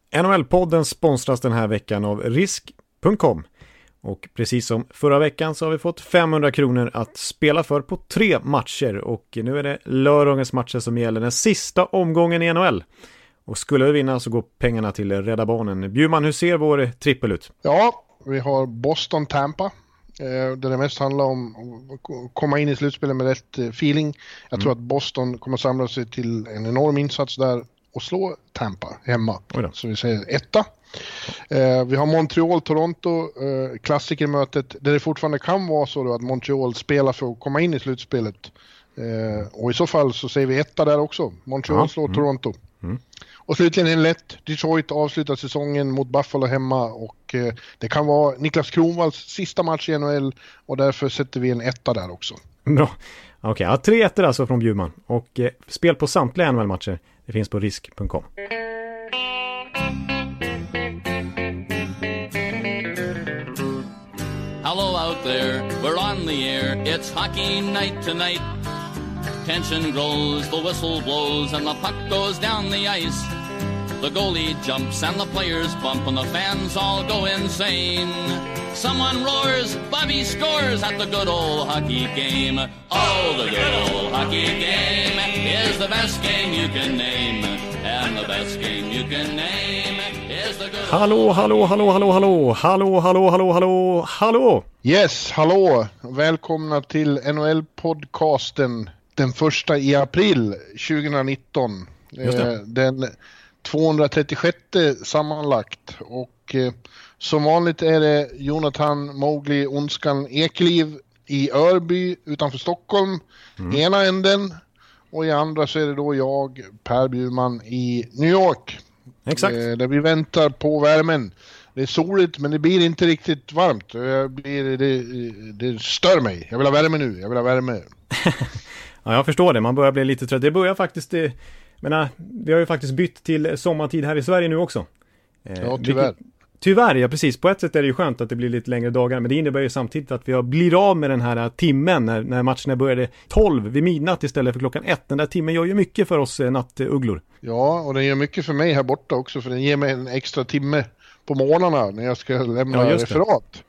NHL-podden sponsras den här veckan av risk.com. Och precis som förra veckan så har vi fått 500 kronor att spela för på 3 matcher. Och nu är det lördagens matcher som gäller den sista omgången i NHL. Och skulle vi vinna så går pengarna till Rädda Barnen. Bjurman, hur ser vår trippel ut? Ja, vi har Boston-Tampa. Där det mest handlar om att komma in i slutspelet med rätt feeling. Jag tror att Boston kommer samla sig till en enorm insats där och slå Tampa hemma. Så vi säger 1. Vi har Montreal-Toronto, klassikermötet, där det fortfarande kan vara så då att Montreal spelar för att komma in i slutspelet. Och i så fall så säger vi 1 där också. Montreal slår Toronto. Och slutligen en lätt. Detroit avslutar säsongen mot Buffalo hemma och det kan vara Niklas Kronvalls sista match i NHL och därför sätter vi en 1 där också. Bra. Okej, ja, 3 1 alltså från Bjurman. Och spel på samtliga NHL-matcher, det finns på risk.com. Hello out there, we're on the air, it's hockey night tonight. Tension grows, the whistle blows, and the puck goes down the ice. The goalie jumps and the players bump and the fans all go insane. Someone roars, Bobby scores at the good old hockey game. Oh, the good old hockey game is the best game you can name. And the best game you can name is the good Hallå, hallå, hallå, hallå, hallå, hallå, hallå, hallå, hallå, hallå. Yes, hallå. Välkomna till NHL-podcasten den 1 i april 2019. Den 236 sammanlagt. Och som vanligt är det Jonathan Mowgli Ondskan Ekliv i Örby utanför Stockholm. I ena änden. Och i andra så är det då jag, Per Bjurman, i New York. Exakt. Där vi väntar på värmen. Det är soligt men det blir inte riktigt varmt. Det stör mig. Jag vill ha värme nu. Ja, jag förstår det. Man börjar bli lite trött. Det börjar faktiskt... vi har ju faktiskt bytt till sommartid här i Sverige nu också. Ja, tyvärr. Tyvärr, ja precis. På ett sätt är det ju skönt att det blir lite längre dagar. Men det innebär ju samtidigt att vi blir av med den här timmen när matcherna började 12 vid midnatt istället för klockan 1. Den där timmen gör ju mycket för oss nattugglor. Ja, och den gör mycket för mig här borta också. För den ger mig en extra timme på morgnarna när jag ska lämna referat.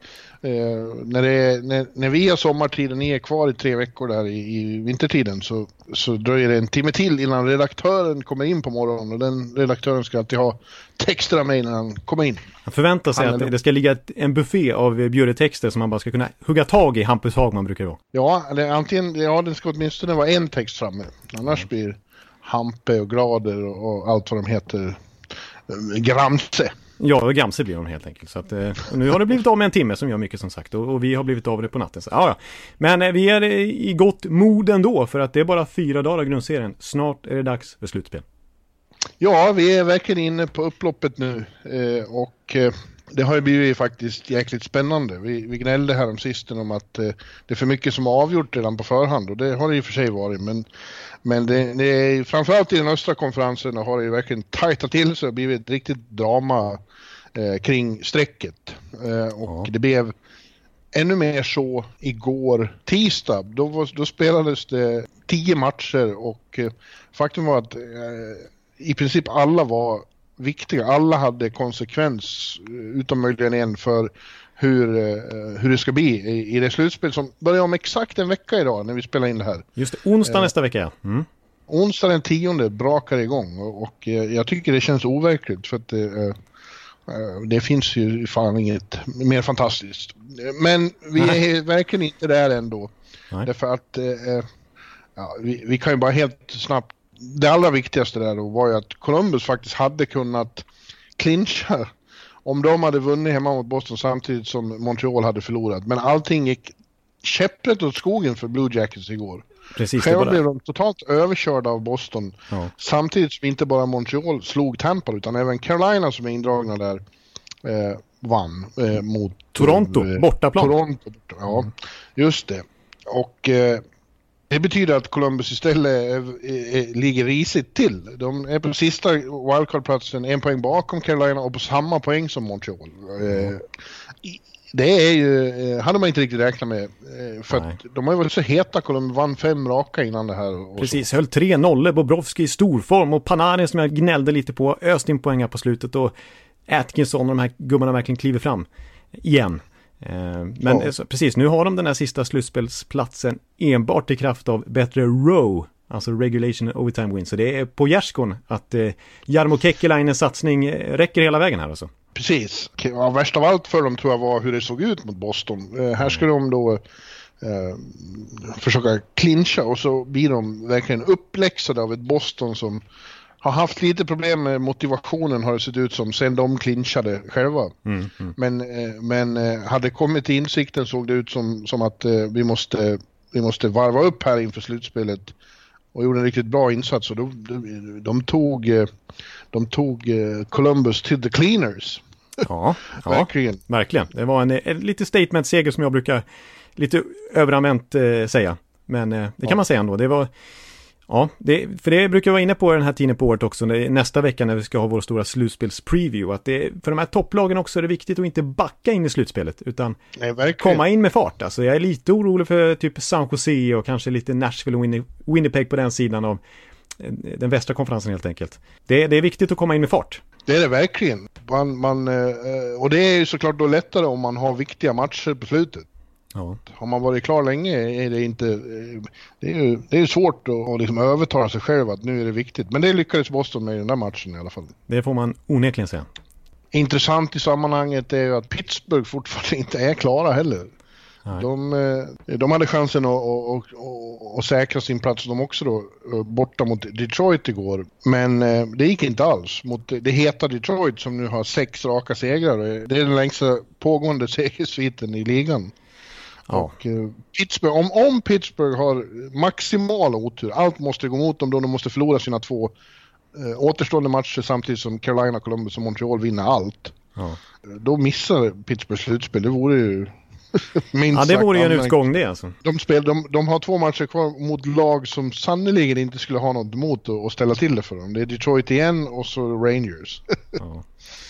När vi har sommartid och ni är kvar i 3 veckor där i vintertiden så dröjer det en timme till innan redaktören kommer in på morgonen, och den redaktören ska alltid ha texter av mig när han kommer in. Han förväntar sig att det ska ligga en buffé av bjuretexter som man bara ska kunna hugga tag i. Hampus Hagman brukar det vara. Ja, det ska åtminstone vara en text framme. Annars blir Hampe och Glader och allt vad de heter Gramse. Ja, Gramse blir hon helt enkelt. Så att, nu har det blivit av med en timme som gör mycket som sagt. Och vi har blivit av det på natten. Så, ja. Men vi är i gott mod ändå. För att det är bara 4 dagar grundserien. Snart är det dags för slutspel. Ja, vi är verkligen inne på upploppet nu. Och det har ju blivit faktiskt jäkligt spännande. Vi gnällde här om sisten om att det är för mycket som har avgjort redan på förhand. Och det har det i och för sig varit. Men det är, framförallt i den östra konferensen har det ju verkligen tajtat till sig och blivit ett riktigt drama kring strecket. Och det blev ännu mer så igår tisdag. Då spelades det 10 matcher och faktum var att i princip alla var viktiga. Alla hade konsekvens utom möjligen en för hur det ska bli i det slutspel som börjar om exakt en vecka idag när vi spelar in det här. Just det, onsdag nästa vecka. Onsdag den 10 brakar igång och jag tycker det känns overkligt för att det finns ju fan inget mer fantastiskt. Men vi är verkligen inte där ändå. Nej. Därför att vi kan ju bara helt snabbt. Det allra viktigaste där då var ju att Columbus faktiskt hade kunnat clincha om de hade vunnit hemma mot Boston samtidigt som Montreal hade förlorat. Men allting gick käpprätt åt skogen för Blue Jackets igår. Precis, själva blev de totalt överkörda av Boston. Ja. Samtidigt som inte bara Montreal slog Tampa utan även Carolina som är indragna där vann mot Toronto, bortaplan. Toronto, ja, just det. Och det betyder att Columbus istället ligger risigt till. De är på sista wildcard-platsen 1 poäng bakom Carolina och på samma poäng som Montreal. det är ju, hade man inte riktigt räknat med. För att de har ju varit så heta, de vann 5 raka innan det här. Precis, höll 3-0, Bobrovski i storform och Panarin som jag gnällde lite på, öst in poäng på slutet och Atkinson och de här gubbarna verkligen kliver fram igen. Men precis, nu har de den här sista slutspelsplatsen enbart i kraft av bättre row, alltså regulation overtime win. Så det är på gärskon att Jarmo Kekkelainens satsning räcker hela vägen här alltså. Precis. Värst av allt för dem tror jag var hur det såg ut mot Boston. Här skulle de då försöka clincha och så blir de verkligen uppläxade av ett Boston som har haft lite problem med motivationen, har det sett ut som, sen de clinchade själva. Men hade kommit till insikten såg det ut som att vi måste varva upp här inför slutspelet och gjorde en riktigt bra insats. Och de tog Columbus till the cleaners. Ja, verkligen. Det var en lite statement-seger som jag brukar lite överanvänt säga. Men det kan man säga ändå. Det var... Ja, för det brukar jag vara inne på den här tiden på året också nästa vecka när vi ska ha vår stora slutspelspreview, att för de här topplagen också är det viktigt att inte backa in i slutspelet utan komma in med fart. Alltså jag är lite orolig för typ San Jose och kanske lite Nashville och Winnipeg på den sidan av den västra konferensen helt enkelt. Det är viktigt att komma in med fart. Det är det verkligen. Och det är ju såklart då lättare om man har viktiga matcher på slutet. Ja. Har man varit klar länge är det inte, det är svårt att liksom övertala sig själv att nu är det viktigt. Men det lyckades Boston med i den där matchen i alla fall. Det får man onekligen säga. Intressant i sammanhanget är ju att Pittsburgh fortfarande inte är klara heller. De hade chansen att säkra sin plats de också då, borta mot Detroit igår. Men det gick inte alls mot det heta Detroit som nu har 6 raka segrar. Det är den längsta pågående segersviten i ligan. Ja. Och Pittsburgh, om Pittsburgh har maximal otur, allt måste gå mot dem då, de måste förlora sina 2 återstående matcher samtidigt som Carolina, Columbus och Montreal vinner allt. Ja. Då missar Pittsburgh slutspel, det vore ju minst det vore ju en utgång det alltså. De har 2 matcher kvar mot lag som sannoliken inte skulle ha något emot att ställa till det för dem. Det är Detroit igen och så Rangers. Ja.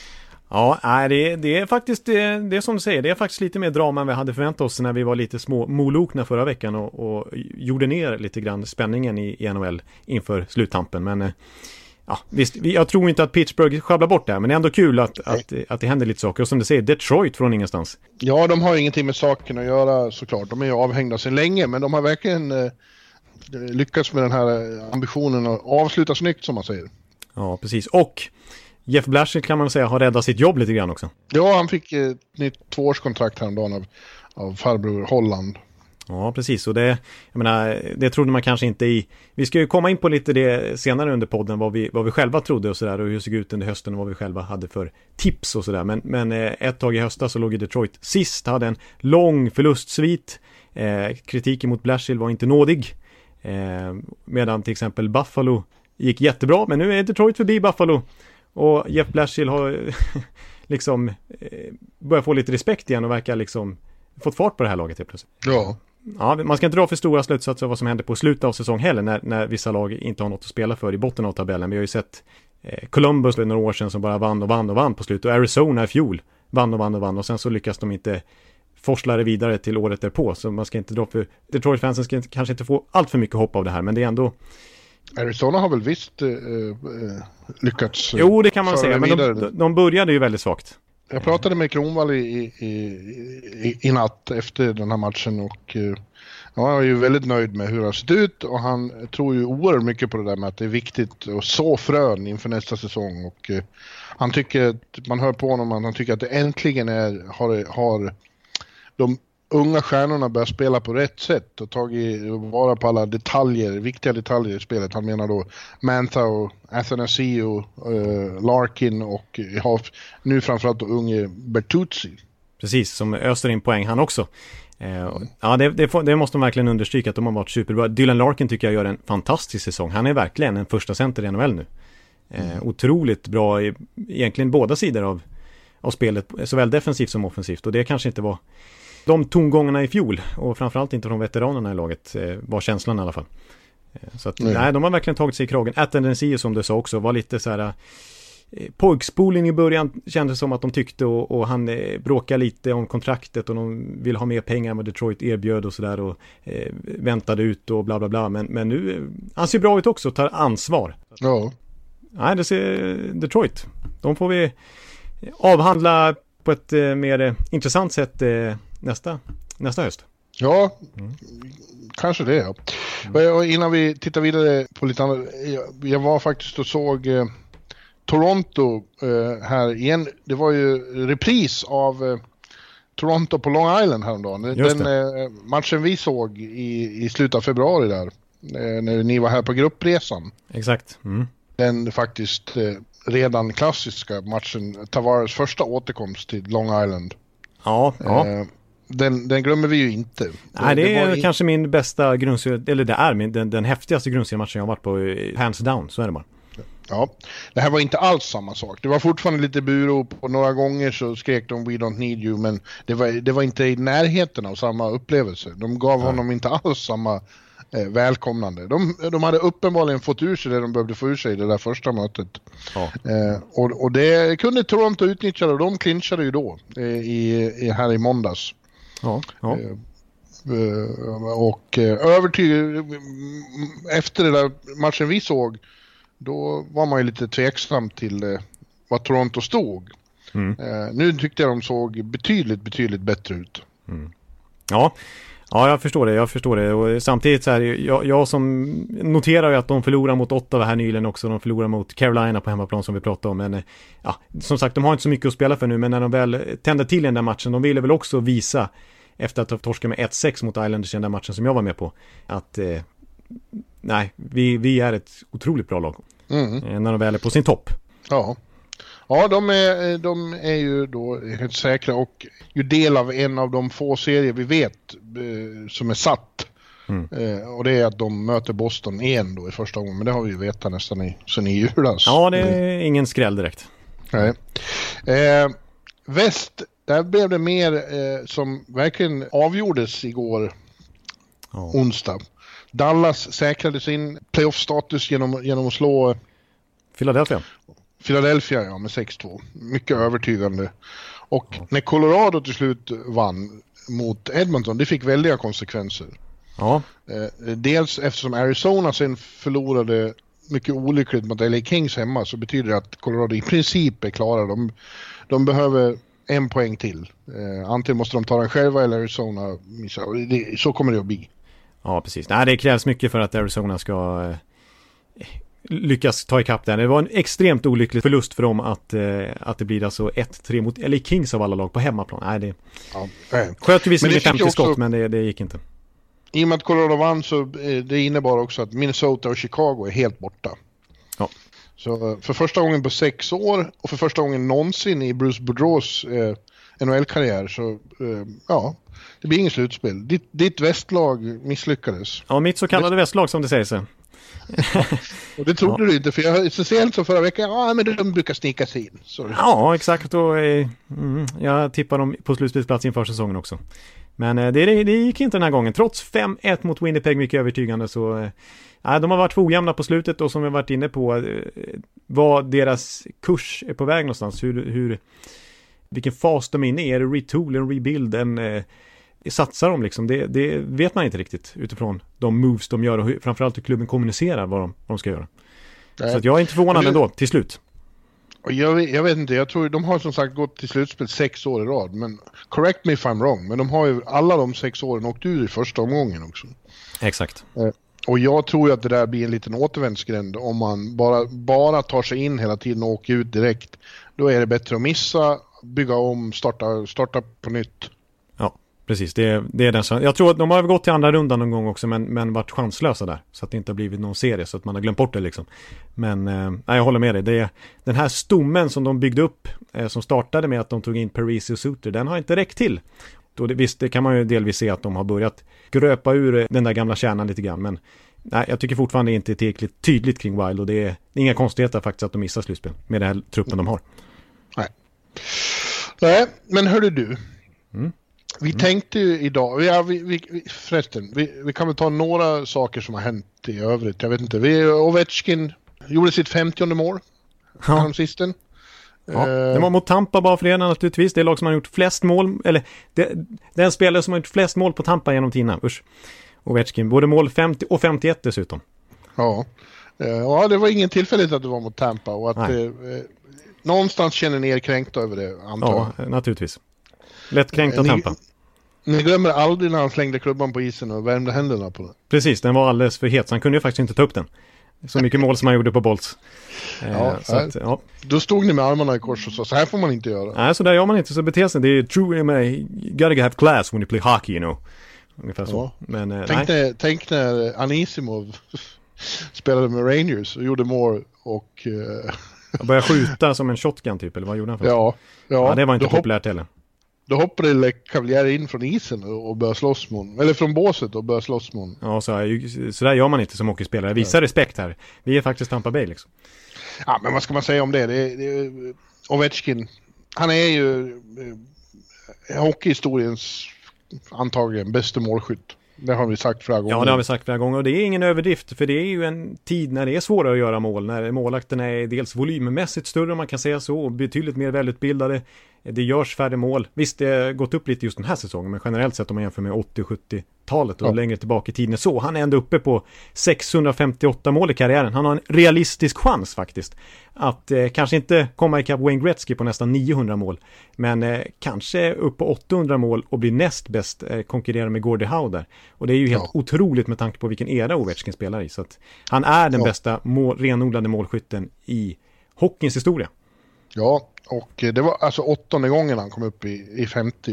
Ja, det är faktiskt det är som du säger, det är faktiskt lite mer drama än vi hade förväntat oss när vi var lite små molokna förra veckan och gjorde ner lite grann spänningen i NHL inför sluttampen. Men visst, jag tror inte att Pittsburgh sjabblar bort det här, men det är ändå kul att det händer lite saker. Och som du säger, Detroit från ingenstans. Ja, de har ingenting med saken att göra såklart. De är ju avhängda sedan länge, men de har verkligen lyckats med den här ambitionen att avsluta snyggt som man säger. Ja, precis. Och Jeff Blashill kan man säga har räddat sitt jobb lite grann också. Ja, han fick ett nytt 2-årskontrakt häromdagen av farbror Holland. Ja, precis. Och det trodde man kanske inte i. Vi ska ju komma in på lite det senare under podden, vad vi själva trodde och sådär, och hur det såg ut under hösten och vad vi själva hade för tips och sådär. Men ett tag i höstas så låg Detroit sist, hade en lång förlustsvit. Kritiken mot Blashill var inte nådig. Medan till exempel Buffalo gick jättebra, men nu är Detroit förbi Buffalo. Och Jeff Blashill har liksom börjat få lite respekt igen och verkar liksom fått fart på det här laget helt plötsligt. Ja, man ska inte dra för stora slutsatser av vad som händer på slutet av säsong heller när vissa lag inte har något att spela för i botten av tabellen. Vi har ju sett Columbus för några år sedan som bara vann på slutet, och Arizona i fjol vann och sen så lyckas de inte forsla det vidare till året därpå. Så man ska inte dra för Detroit-fansen ska kanske inte få allt för mycket hopp av det här, men det är ändå Arizona har väl visst lyckats. Jo, det kan man säga, men de började ju väldigt svagt. Jag pratade med Kronwall i natt efter den här matchen och han är ju väldigt nöjd med hur det har sett ut, och han tror ju oerhört mycket på det där med att det är viktigt att så frön inför nästa säsong, och han tycker, man hör på honom att han tycker att det äntligen har de unga stjärnorna börjar spela på rätt sätt och tagit vara på alla viktiga detaljer i spelet. Han menar då Mantha och Athanasio, Larkin och nu framförallt då unge Bertuzzi. Precis, som öser in poäng han också. Ja, det måste man verkligen understryka att de har varit superbra. Dylan Larkin tycker jag gör en fantastisk säsong. Han är verkligen en första center i NHL nu. Otroligt bra i egentligen båda sidor av spelet, såväl defensivt som offensivt, och det kanske inte var de tongångarna i fjol, och framförallt inte från veteranerna i laget, var känslan i alla fall. Så att, nej, de har verkligen tagit sig i kragen. Athanasio, som du sa också, var lite så här pojkspoling i början kändes som att de tyckte och han bråkade lite om kontraktet och de vill ha mer pengar än vad Detroit erbjöd och sådär och väntade ut och bla bla bla. Men nu, han ser bra ut också, tar ansvar. Ja. Nej, det ser Detroit. De får vi avhandla på ett mer intressant sätt nästa höst. Ja, kanske det. Ja. Och innan vi tittar vidare på lite annat. Jag var faktiskt och såg Toronto här igen. Det var ju repris av Toronto på Long Island häromdagen. Den matchen vi såg i slutet av februari där. När ni var här på gruppresan. Exakt. Den faktiskt redan klassiska matchen, Tavares första återkomst till Long Island. Ja. Den glömmer vi ju inte. Nej, det är kanske min bästa grundserie, eller det är den häftigaste grundseriematchen jag har varit på, hands down, så är det bara. Ja, det här var inte alls samma sak. Det var fortfarande lite burop och några gånger så skrek de "We don't need you", men det var inte i närheten av samma upplevelse. De gav honom inte alls samma välkomnande. De hade uppenbarligen fått ur sig det de behövde få ur sig i det där första mötet. Ja. Och det kunde Toronto utnyttja och de clinchade ju då här i måndags. Ja. Och efter den där matchen vi såg, då var man ju lite tveksam till vad Toronto stod. Nu tyckte jag de såg betydligt bättre ut. Ja, jag förstår det. Och samtidigt så här, jag som noterar ju att de förlorar mot Ottawa här nyligen också. De förlorar mot Carolina på hemmaplan som vi pratade om. Men som sagt, de har inte så mycket att spela för nu. Men när de väl tände till i den där matchen, de ville väl också visa, efter att ha torskat med 1-6 mot Islanders i den där matchen som jag var med på, att nej, vi är ett otroligt bra lag. När de väl är på sin topp. Ja, de är ju då helt säkra och ju del av en av de få serier vi vet som är satt. Och det är att de möter Boston igen då i första gången. Men det har vi ju vetat nästan sen i julas. Ja, det är ingen skräll direkt. Nej. Väst, där blev det mer som verkligen avgjordes igår onsdag. Dallas säkrade sin playoff-status genom att slå Philadelphia, ja, med 6-2. Mycket övertygande. Och när Colorado till slut vann mot Edmonton, det fick väldiga konsekvenser. Ja. Dels eftersom Arizona sen förlorade mycket olyckligt mot LA Kings hemma, så betyder det att Colorado i princip är klara. De behöver 1 poäng till. Antingen måste de ta den själva eller Arizona missa. Så kommer det att bli. Ja, precis. Nej, det krävs mycket för att Arizona ska lyckas ta ikapp den. Det var en extremt olycklig förlust för dem att det blir alltså 1-3 mot LA Kings av alla lag på hemmaplan. Nej, det sköt ju visserligen 50 skott, men det gick inte. I och med att Colorado vann så det innebar också att Minnesota och Chicago är helt borta. Ja. Så för första gången på 6 år och för första gången någonsin i Bruce Boudreaus NHL-karriär så det blir ingen slutspel. Ditt västlag misslyckades. Ja, mitt så kallade västlag som det sägs. Och det trodde du inte, för jag så sent som förra veckan, men de brukar snika sig in. Sorry. Ja, exakt. Och, jag tippar dem på slutspelsplats inför säsongen också. Men det gick inte den här gången. Trots 5-1 mot Winnipeg, mycket övertygande, så de har varit för ojämna på slutet, och som vi varit inne på, vad deras kurs är på väg någonstans. Vilken fas de är inne i. Är det retool, en rebuild, satsar de liksom? Det vet man inte riktigt utifrån de moves de gör och framförallt hur klubben kommunicerar vad de ska göra. Så att jag är inte förvånad ändå, till slut. Jag vet inte, jag tror de har som sagt gått till slutspel 6 år i rad, men correct me if I'm wrong, men de har ju alla de 6 åren åkt ur i första omgången också. Exakt. Och jag tror ju att det där blir en liten återvändsgränd om man bara tar sig in hela tiden och åker ut direkt. Då är det bättre att missa, bygga om, starta på nytt. Ja, precis. Det är den. Jag tror att de har gått till andra rundan någon gång också, men varit chanslösa där. Så att det inte har blivit någon serie, så att man har glömt bort det liksom. Men jag håller med dig. Det är den här stommen som de byggde upp, som startade med att de tog in Parise och Suter, den har inte räckt till. Visst, det kan man ju delvis se att de har börjat gröpa ur den där gamla kärnan lite grann, men nej, jag tycker fortfarande inte tillräckligt tydligt kring Wild, och det är inga konstigheter faktiskt att de missar slutspel med den här truppen de har. Nej, men hörde du, vi tänkte ju idag, vi kan väl ta några saker som har hänt i övrigt. Jag vet inte, Ovechkin gjorde sitt 50:e mål. häromsisten. Ja, det var mot Tampa bara för det naturligtvis. Det är lag som har gjort flest mål, eller den spelare som har gjort flest mål på Tampa genom tiderna. Ovechkin, både mål 50 och 51 dessutom. Ja, det var ingen tillfälligt att det var mot Tampa och att någonstans känner ni er kränkta över det, antar jag. Ja, naturligtvis. Lättkränkt av Tampa. Ni glömmer aldrig när han slängde klubban på isen och värmde händerna på den. Precis, den var alldeles för het, så han kunde ju faktiskt inte ta upp den. Så mycket mål som han gjorde på Bolts. Då stod ni med armarna i kors och sa, så här får man inte göra. Nej, så där gör man inte, så beter sig. Det är true, you gotta have class when you play hockey, you know. Ungefär så. Men, tänk när Anisimov spelade med Rangers och gjorde mål och... började skjuta som en shotgun typ, eller vad gjorde han för? Ja, det var inte populärt heller. Då hoppade Le Cavalier in från isen och började slåss mot, eller från båset och började slåss mot. Ja, så där gör man inte som hockeyspelare. Visa respekt här. Vi är faktiskt Tampa Bay liksom. Ja, men vad ska man säga om det? Ovechkin, han är ju hockeyhistoriens antagligen bästa målskytt. Det har vi sagt flera gånger. Ja, det har vi sagt flera gånger och det är ingen överdrift, för det är ju en tid när det är svårare att göra mål, när målakterna är dels volymmässigt större, om man kan säga så, och betydligt mer välutbildade. Det görs färre mål. Visst, det har gått upp lite just den här säsongen, men generellt sett om man jämför med 80-70-talet och längre tillbaka i tiden så. Han är ändå uppe på 658 mål i karriären. Han har en realistisk chans faktiskt att kanske inte komma ikapp Wayne Gretzky på nästan 900 mål, men kanske upp på 800 mål och bli näst bäst, konkurrera med Gordie Howe där. Och det är ju helt otroligt med tanke på vilken era Ovechkin spelar i. Så att han är den bästa renodlade målskytten i hockeyns historia. Ja, och det var alltså 8:e gången han kom upp i 50.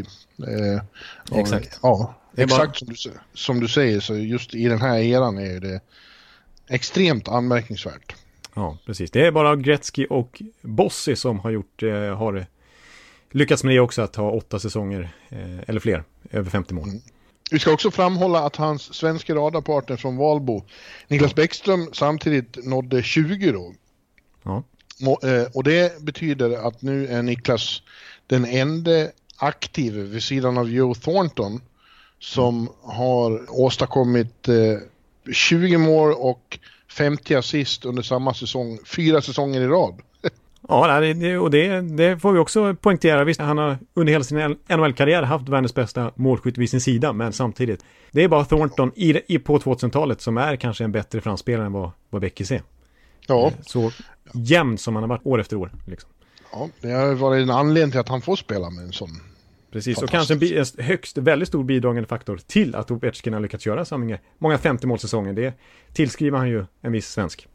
Exakt. Ja, exakt som du säger, så just i den här eran är det extremt anmärkningsvärt. Ja, precis. Det är bara Gretzky och Bossy som har lyckats med det också, att ha 8 säsonger eller fler, över 50 mål. Vi ska också framhålla att hans svenska radarpartner från Valbo, Niklas Bäckström, samtidigt nådde 20 då. Ja. Och det betyder att nu är Niklas den enda aktive vid sidan av Joe Thornton som har åstadkommit 20 mål och 50 assist under samma säsong, 4 säsonger i rad. Ja, det får vi också poängtera. Visst, han har under hela sin NHL-karriär haft världens bästa målskytt vid sin sida, men samtidigt, det är bara Thornton på 2000-talet som är kanske en bättre framspelare än vad Beckis är. Ja. Så jämn som han har varit år efter år. Liksom. Ja, det har varit en anledning till att han får spela med en sån. Precis, och kanske en väldigt stor bidragande faktor till att Ovechkin har lyckats göra så många 50-målsäsonger. Det tillskriver han ju en viss svensk.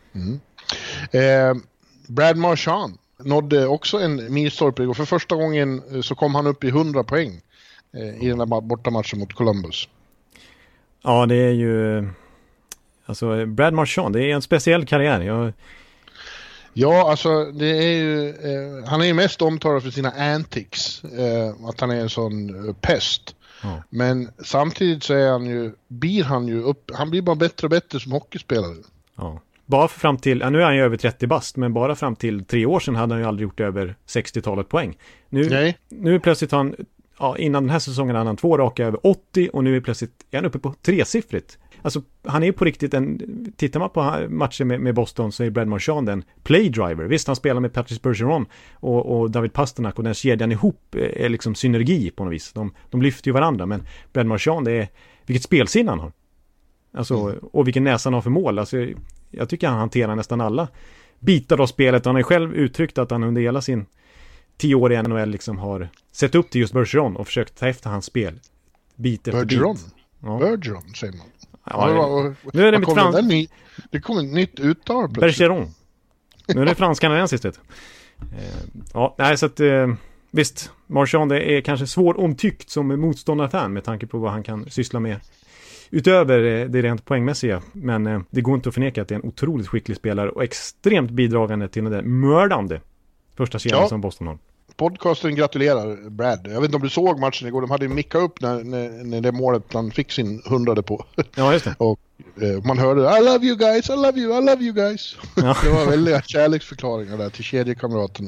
Brad Marchand nådde också en milstolpe och för första gången så kom han upp i 100 poäng i den där bortamatchen mot Columbus. Ja, det är ju... Alltså, Brad Marchand, det är en speciell karriär. Ja, alltså det är ju... han är ju mest omtalad för sina antics. Att han är en sån pest. Ja. Men samtidigt så är han blir bara bättre och bättre som hockeyspelare. Ja. Bara fram till, nu är han ju över 30 bast, men bara fram till 3 år sedan hade han ju aldrig gjort över 60-talet poäng. Nu plötsligt har han, innan den här säsongen hade han 2 raka över 80 och nu är plötsligt han uppe på 3-siffrigt. Alltså, han är på riktigt tittar man på matcher med Boston så är Brad Marchand en playdriver. Visst, han spelar med Patrice Bergeron och David Pasternak och den kedjan ihop är liksom synergi på något vis. De lyfter ju varandra, men Brad Marchand är, vilket spelsinne han har. Alltså, och vilken näsa han har för mål. Alltså, jag tycker han hanterar nästan alla bitar av spelet. Han har ju själv uttryckt att han under hela sin 10 år i NHL liksom har sett upp till just Bergeron och försökt ta efter hans spel. Bit efter Bergeron? bit. Ja. Bergeron, säger man. Ja, nu är det mitt det kommer ett nytt uttal. Bergeron. Nu är det fransk-kanadensiskt. Så att visst, Marchand är kanske svår omtyckt som motståndarfan med tanke på vad han kan syssla med utöver det rent poängmässiga. Men det går inte att förneka att det är en otroligt skicklig spelare och extremt bidragande till den där mördande första serien som Boston har. Podcasten gratulerar Brad. Jag vet inte om du såg matchen igår. De hade mickat upp när det målet han fick sin 100 på. Ja, just det. Och man hörde I love you guys, I love you guys. Ja. Det var väldiga kärleksförklaringar där till kedjekamraterna.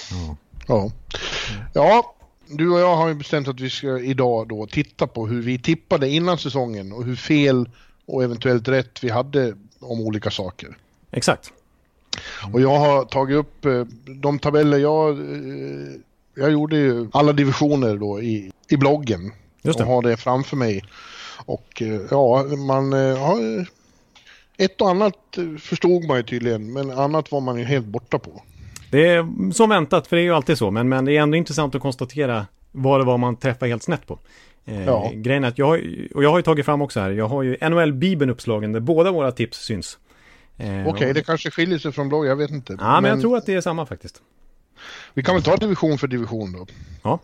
Ja, du och jag har ju bestämt att vi ska idag då titta på hur vi tippade innan säsongen och hur fel och eventuellt rätt vi hade om olika saker. Exakt. Och jag har tagit upp de tabeller jag gjorde ju alla divisioner då i bloggen. Just det. Och har det framför mig. Och ja, man har ett och annat förstod man ju tydligen, men annat var man ju helt borta på. Det är som väntat, för det är ju alltid så. Men det är ändå intressant att konstatera vad det var man träffar helt snett på. Grejen är att jag har ju tagit fram också här. Jag har ju NHL-bibeln uppslagen där båda våra tips syns. Okej, det kanske skiljer sig från blogg, jag vet inte. Ja, men jag tror att det är samma faktiskt. Vi kan väl ta division för division då. Ja.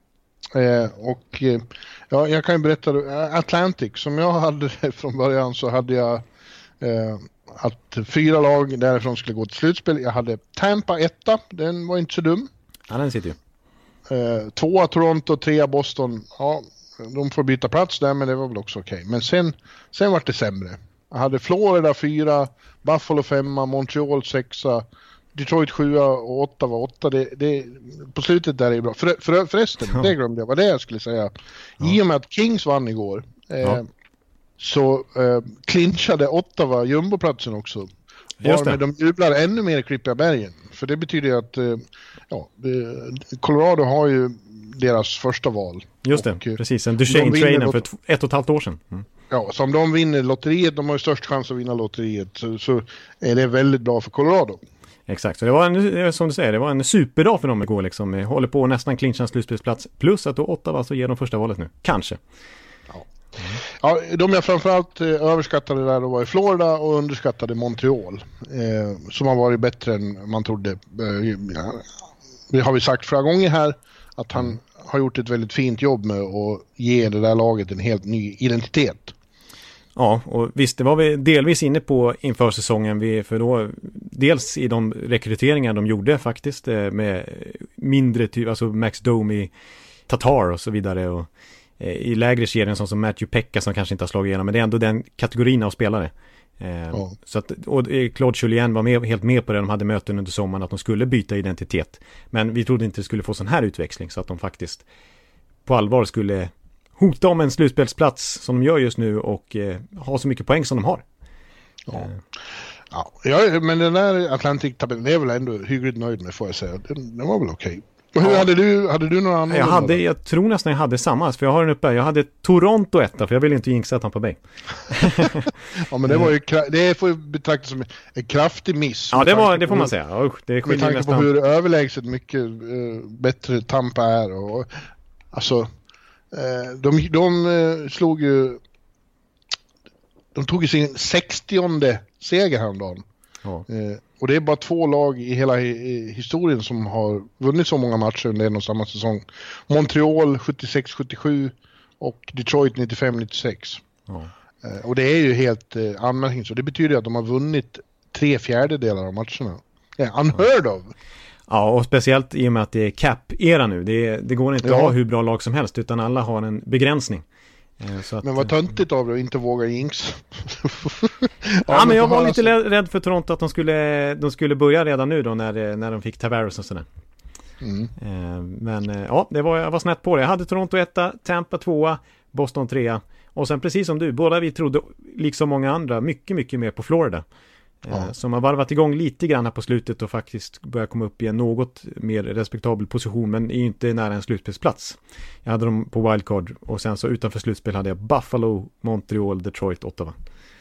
Ja, jag kan ju berätta Atlantic, som jag hade från början, så hade jag att 4 lag därifrån skulle gå till slutspel. Jag hade Tampa 1, den var inte så dum. Ja, den sitter ju. 2 Toronto, 3 Boston. Ja, de får byta plats där, men det var väl också okej. Men sen var det sämre. Jag hade Florida 4, Buffalo 5, Montreal 6, Detroit 7 och 8 var 8. Det på slutet där är bra. Förresten, det glömde jag. Vad det jag skulle säga. I och med att Kings vann igår så clinchade 8 var jumboplatsen också. Varmed de jublar ännu mer i Klippiga bergen. För det betyder ju att Colorado har ju deras första val. Just det, precis. En Duchene-trainen för 1,5 år sedan. Mm. Ja, så om de vinner lotteriet, de har ju störst chans att vinna lotteriet, så är det väldigt bra för Colorado. Exakt, så det var som du säger, det var en superdag för dem igår liksom. Håller på nästan clincha en slutspelsplats. Plus att då 8 alltså ger de första valet nu. Kanske. Ja, de jag framförallt överskattade där då var i Florida och underskattade Montreal. Som har varit bättre än man trodde. Det har vi sagt flera gånger här, att han har gjort ett väldigt fint jobb med att ge det där laget en helt ny identitet. Ja, och visst, det var vi delvis inne på inför säsongen. För då, dels i de rekryteringar de gjorde faktiskt med mindre typ, alltså Max Domi, Tatar och så vidare, och i lägre serien som Matthew Pekka som kanske inte har slagit igenom, men det är ändå den kategorin av spelare. Så att, och Claude Julien var helt med på det. De hade möten under sommaren att de skulle byta identitet, men vi trodde inte det skulle få sån här utväxling, så att de faktiskt på allvar skulle hota om en slutspelsplats som de gör just nu och ha så mycket poäng som de har. Ja, men den där Atlantic-tabellen är väl ändå hyggligt nöjd med, får jag säga. Den var väl okej. Och hur hade du några andra? Jag tror nästan jag hade samma, för jag har den uppe. Jag hade Toronto 1, för jag vill inte jinxa Tampa Bay. Ja, men det får ju betraktas som en kraftig miss. Ja, det får man säga. Det med tanke på hur överlägset mycket bättre Tampa är. Och, alltså, de slog ju... De tog ju sin 60:e seger häromdagen. Ja. Och det är bara 2 lag i hela historien som har vunnit så många matcher under en och samma säsong. Montreal 76-77 och Detroit 95-96. Ja. Och det är ju helt anmärkningsvärt. Det betyder att de har vunnit 3/4 av matcherna. Unheard of! Ja, och speciellt i och med att det är cap-era nu. Det går inte att ha hur bra lag som helst, utan alla har en begränsning. Så att, men vad töntigt av det att inte våga jinx. Men jag var lite rädd för Toronto att de skulle börja redan nu då när de fick Tavares och sådär. Men jag var snett på det. Jag hade Toronto 1, Tampa 2, Boston 3, och sen precis som du, båda vi trodde liksom många andra mycket, mycket mer på Florida. Som har varvat igång lite grann här på slutet och faktiskt börjar komma upp i en något mer respektabel position, men är ju inte nära en slutspelsplats. Jag hade dem på wildcard, och sen så utanför slutspel hade jag Buffalo, Montreal, Detroit, Ottawa.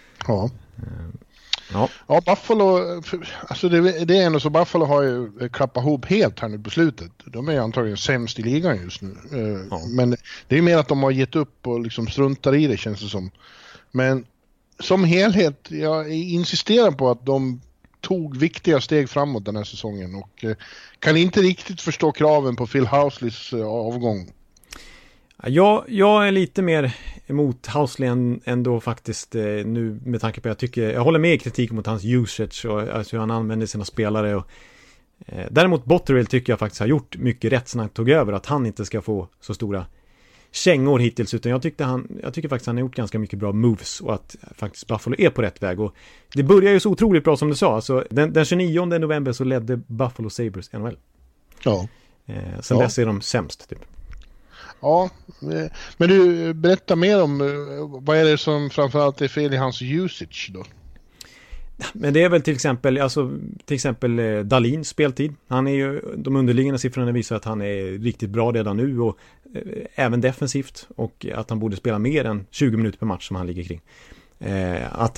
Ja, Buffalo, alltså det är ändå så, Buffalo har ju klappat ihop helt här nu på slutet. De är antagligen sämst i ligan just nu. Men det är mer att de har gett upp och liksom struntar i det, känns det som. Men som helhet, jag insisterar på att de tog viktiga steg framåt den här säsongen, och kan inte riktigt förstå kraven på Phil Housleys avgång. Jag är lite mer emot Housley ändå faktiskt nu, med tanke på att jag håller med i kritik mot hans usage och alltså hur han använder sina spelare. Och, däremot Botterill tycker jag faktiskt har gjort mycket rätt sen han tog över, att han inte ska få så stora kängor hittills, utan jag tycker faktiskt han har gjort ganska mycket bra moves, och att faktiskt Buffalo är på rätt väg. Och det börjar ju så otroligt bra som du sa. Alltså, den 29 november så ledde Buffalo Sabres NHL. Ja. Sen dess är de sämst typ. Ja, men du, berätta mer om vad är det som framförallt är fel i hans usage då? Men det är väl till exempel Dahlins speltid. Han är ju, de underliggande siffrorna visar att han är riktigt bra redan nu och även defensivt, och att han borde spela mer än 20 minuter per match som han ligger kring. Att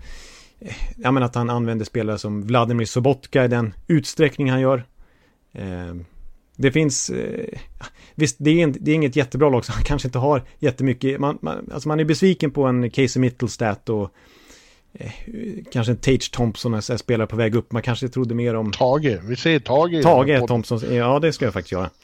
han använder spelare som Vladimir Sobotka i den utsträckning han gör. Det finns visst, det är inget jättebra lag, så han kanske inte har jättemycket. Man är besviken på en Casey Mittelstadt och kanske en Tage Thompson är spelare på väg upp. Man kanske trodde mer om vi säger Tage Thompson. Ja, det ska jag faktiskt göra.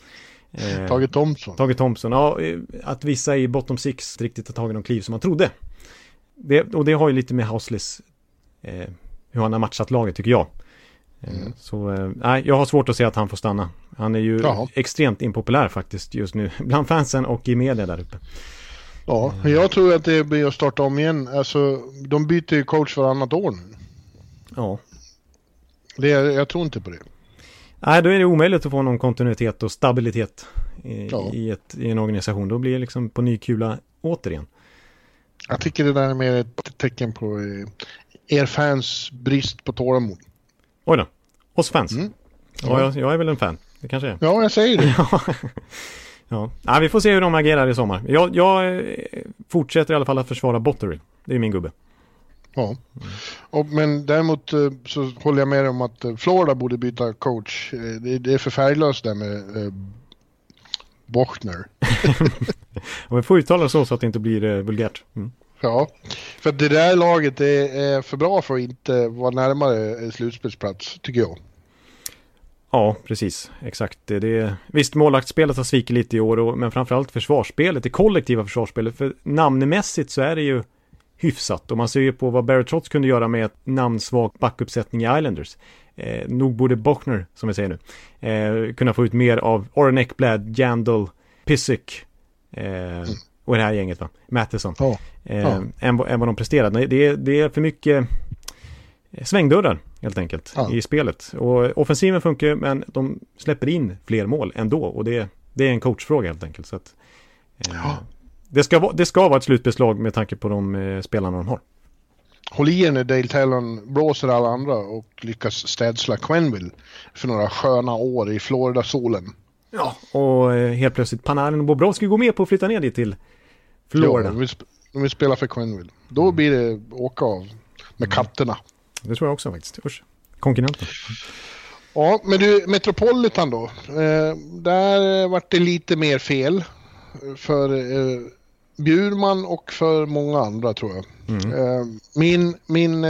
Tage Thompson. Ja, att vissa i bottom six riktigt har tagit någon kliv som man trodde. Det har ju lite med Houseless hur han har matchat laget, tycker jag. Så jag har svårt att se att han får stanna. Han är ju extremt impopulär faktiskt just nu bland fansen och i media där uppe. Ja, jag tror att det blir att starta om igen. Alltså, de byter ju coach varannat år nu. Ja. Jag tror inte på det. Nej, då är det omöjligt att få någon kontinuitet och stabilitet i en organisation. Då blir det liksom på ny kula återigen. Jag tycker det där är mer ett tecken på er fans brist på tålamod. Oj då, oss fans. Ja, jag är väl en fan, det kanske är. Ja, jag säger det. Ja, vi får se hur de agerar i sommar. Jag fortsätter i alla fall att försvara Bottery. Det är min gubbe. Ja, men däremot så håller jag med om att Florida borde byta coach. Det är för färglöst där med Bochner. Och vi får uttala så att det inte blir vulgärt. Ja, för det där laget är för bra för att inte vara närmare slutspelsplats, tycker jag. Ja, precis. Exakt. Visst, målvaktsspelet har svikit lite i år, men framförallt försvarsspelet, det kollektiva försvarsspelet. För namnmässigt så är det ju hyfsat. Och man ser ju på vad Barry Trotz kunde göra med ett namnsvag backuppsättning i Islanders. Nog borde Bochner, som vi säger nu, kunna få ut mer av Oren Ekblad, Jandal, Pysyk och det här gänget, va? Matheson. Än vad de presterade. Det är för mycket svängdörrar helt enkelt i spelet. Och offensiven funkar, men de släpper in fler mål ändå, och det är en coachfråga helt enkelt. Så att, det ska vara ett slutbeslag med tanke på de spelarna de har. Håll i er när Dale Talon blåser alla andra och lyckas städsla Quenneville för några sköna år i Florida-solen. Ja, och helt plötsligt Panarin och Bobrovsky går med på att flytta ner dit till Florida. Ja, de vill spela för Quenneville. Då blir det åka av med katterna. Det tror jag också faktiskt. Usch. Konkurrenten. Ja, men du, Metropolitan då. Där var det lite mer fel för Bjurman och för många andra, tror jag. Min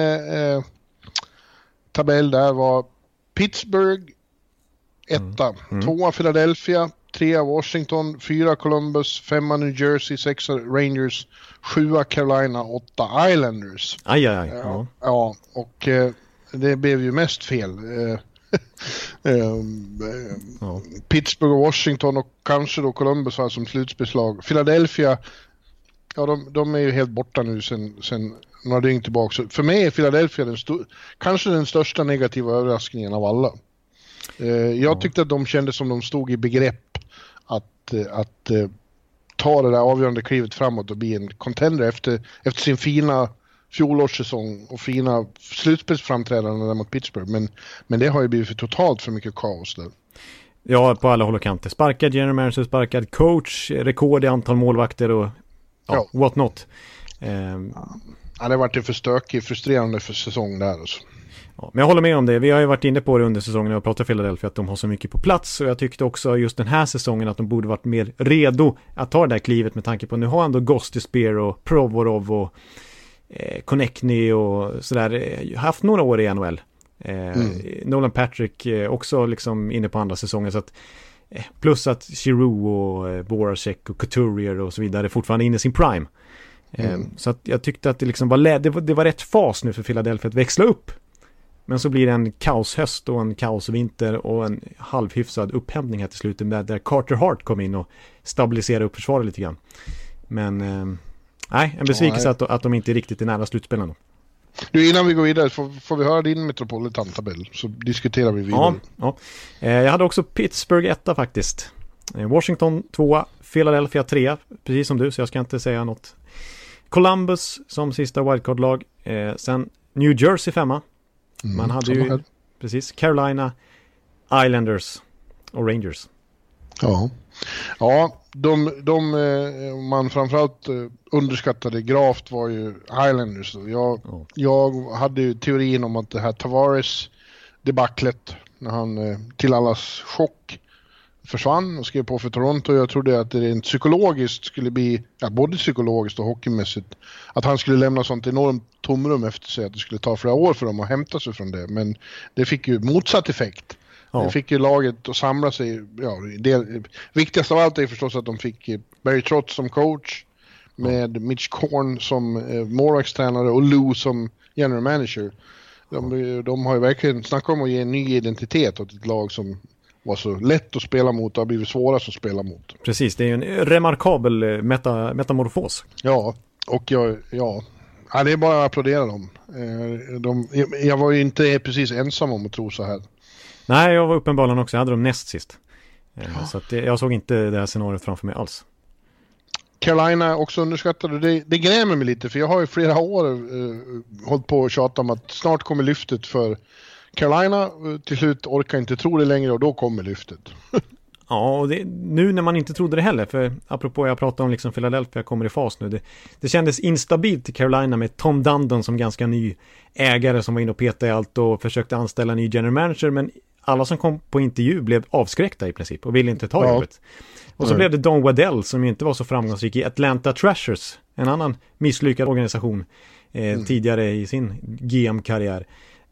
tabell där var Pittsburgh 1, 2 Philadelphia, 3 Washington, 4 Columbus, 5 New Jersey, 6 Rangers, 7 Carolina, 8 Islanders. Aj. Ja, och det blev ju mest fel. Pittsburgh och Washington och kanske då Columbus var som slutspelslag. Philadelphia, ja, de är ju helt borta nu sen några dygn tillbaka. Så för mig är Philadelphia kanske den största negativa överraskningen av alla. Jag tyckte att de kände som de stod i begrepp att ta det där avgörande klivet framåt och bli en contender efter sin fina fjolårssäsong och fina slutspelsframträdanden där mot Pittsburgh. Men det har ju blivit totalt för mycket kaos där. Ja, på alla håll och kanter. Sparkad general manager, sparkad coach, rekord i antal målvakter och what not. Ja, det har varit en för stökig, frustrerande för säsong där alltså. Ja, men jag håller med om det. Vi har ju varit inne på det under säsongen och pratat Philadelphia att de har så mycket på plats, och jag tyckte också just den här säsongen att de borde varit mer redo att ta det där klivet med tanke på att nu har ändå Gostisbehere och Provorov och Konechny och sådär haft några år i NHL. Nolan Patrick också liksom inne på andra säsongen, så att plus att Giroux och Voracek och Couturier och så vidare fortfarande inne i sin prime. Så att jag tyckte att det liksom det var rätt fas nu för Philadelphia att växla upp. Men så blir det en kaoshöst och en kaosvinter och en halvhyfsad upphämtning här till slutet där Carter Hart kom in och stabiliserade upp försvaret lite grann. Men en besvikelse att de inte är riktigt i nära slutspelen. Du, innan vi går vidare får vi höra din Metropolitan-tabell, så diskuterar vi vidare. Ja. Jag hade också Pittsburgh 1 faktiskt. Washington 2, Philadelphia 3, precis som du, så jag ska inte säga något. Columbus som sista wildcard-lag. Sen New Jersey 5, Man hade ju precis Carolina, Islanders och Rangers. Ja, de man framförallt underskattade gravt var ju Islanders. Jag hade ju teorin om att det här Tavares debaclet när han till allas chock försvann och skrev på för Toronto. Jag trodde att det rent psykologiskt skulle bli, både psykologiskt och hockeymässigt, att han skulle lämna sånt enormt tomrum efter sig, att det skulle ta flera år för dem att hämta sig från det. Men det fick ju motsatt effekt. Ja. Det fick ju laget att samla sig. Viktigast av allt är förstås att de fick Barry Trotz som coach med Mitch Korn som målvaktstränare och Lou som general manager. De har ju verkligen snackat om att ge en ny identitet åt ett lag som var så lätt att spela mot och har blivit svårast att spela mot. Precis, det är ju en remarkabel metamorfos. Ja, och det är bara att applådera dem. Jag var ju inte precis ensam om att tro så här. Nej, jag var uppenbarligen också. Jag hade dem näst sist. Så att jag såg inte det här scenariot framför mig alls. Carolina också underskattade. Det grämer mig lite, för jag har ju flera år hållit på och tjata om att snart kommer lyftet för Carolina. Till slut orkar inte tro det längre och då kommer lyftet. Ja, och nu när man inte trodde det heller, för apropå jag pratade om liksom Philadelphia kommer i fas nu, det kändes instabilt i Carolina med Tom Dundon som ganska ny ägare som var inne och petade i allt och försökte anställa en ny general manager, men alla som kom på intervju blev avskräckta i princip och ville inte ta jobbet. Och så blev det Don Waddell som ju inte var så framgångsrik i Atlanta Thrashers, en annan misslyckad organisation tidigare i sin GM-karriär.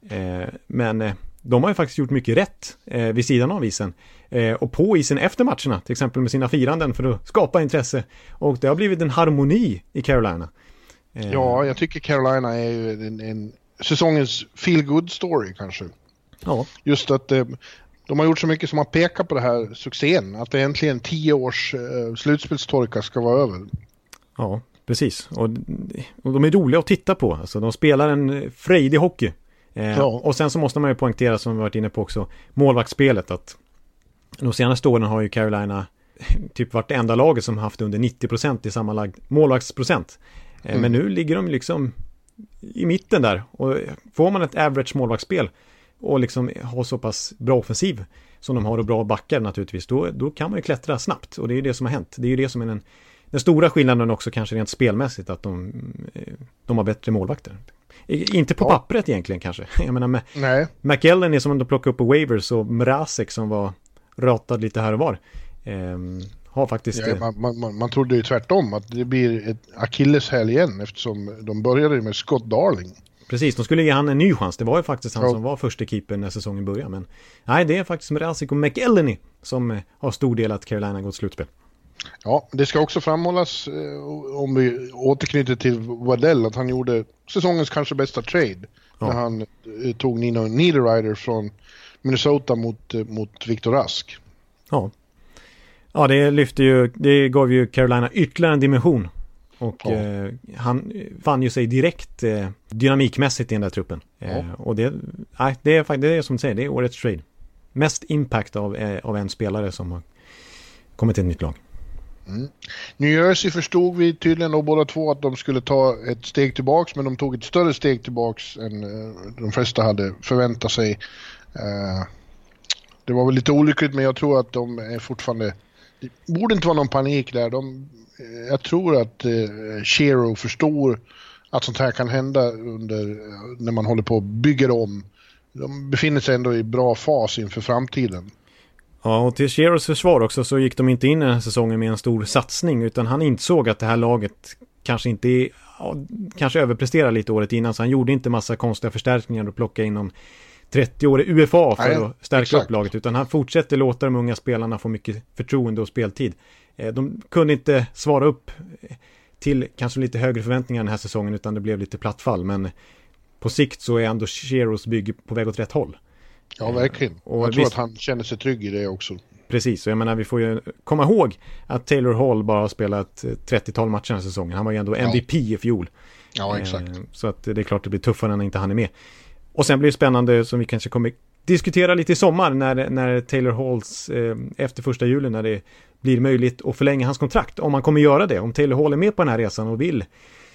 Men de har ju faktiskt gjort mycket rätt vid sidan av isen och på isen efter matcherna, till exempel med sina firanden för att skapa intresse, och det har blivit en harmoni i Carolina. Ja, jag tycker Carolina är ju en säsongens feel-good story kanske. Ja. Just att de har gjort så mycket som har pekat på det här succén, att det äntligen 10 års slutspelstorka ska vara över. Ja, precis. Och de är roliga att titta på. Alltså, de spelar en frejdig hockey. Och sen så måste man ju poängtera, som vi varit inne på också, målvaktsspelet, att de senaste åren har ju Carolina typ varit det enda laget som haft under 90% i sammanlagd målvaktsprocent. Men nu ligger de liksom i mitten där, och får man ett average målvaktsspel och liksom ha så pass bra offensiv som de har och bra backar naturligtvis, då kan man ju klättra snabbt, och det är ju det som har hänt. Det är ju det som är den stora skillnaden också, kanske rent spelmässigt, att de har bättre målvakter. Inte på pappret egentligen kanske. Jag menar McEllen är som de plockade upp på waivers, och Mrazek som var ratad lite här och var har faktiskt... Ja, man trodde ju tvärtom att det blir ett akilleshäl igen, eftersom de började med Scott Darling. Precis, de skulle ge han en ny chans. Det var ju faktiskt han som var första keeper när säsongen började. Men nej, det är faktiskt Mrazek och McElhenney som har stor del att Carolina gått slutspel. Ja, det ska också framhållas, om vi återknyter till Waddell, att han gjorde säsongens kanske bästa trade när han tog Nino Niederreiter från Minnesota mot Victor Rask. Ja, det gav ju Carolina ytterligare en dimension. Och han fann ju sig direkt dynamikmässigt i den där truppen. Och det är som du säger, det är årets trade. Mest impact av en spelare som har kommit till ett nytt lag. New Jersey förstod vi tydligen då båda två att de skulle ta ett steg tillbaks, men de tog ett större steg tillbaks än de flesta hade förväntat sig. Det var väl lite olyckligt, men jag tror att de är fortfarande... Det borde inte vara någon panik där. Jag tror att Shero förstår att sånt här kan hända när man håller på och bygger om. De befinner sig ändå i bra fas inför framtiden. Ja, och till Sheros försvar också så gick de inte in i den här säsongen med en stor satsning, utan han insåg att det här laget kanske överpresterar lite året innan, så han gjorde inte massa konstiga förstärkningar och plocka in om 30-årig UFA för att stärka upp laget, utan han fortsätter låta de unga spelarna få mycket förtroende och speltid. De kunde inte svara upp till kanske lite högre förväntningar den här säsongen, utan det blev lite plattfall, men på sikt så är ändå Sheros bygge på väg åt rätt håll. Ja, verkligen. Och jag tror att han känner sig trygg i det också. Precis, och jag menar, vi får ju komma ihåg att Taylor Hall bara har spelat 30-tal matcher den här säsongen. Han var ju ändå MVP i fjol. Ja, exakt. Så att det är klart det blir tuffare när inte han är med. Och sen blir det spännande, som vi kanske kommer diskutera lite i sommar, när Taylor Halls efter 1 juli, när det blir möjligt att förlänga hans kontrakt. Om han kommer göra det, om Taylor Hall är med på den här resan och vill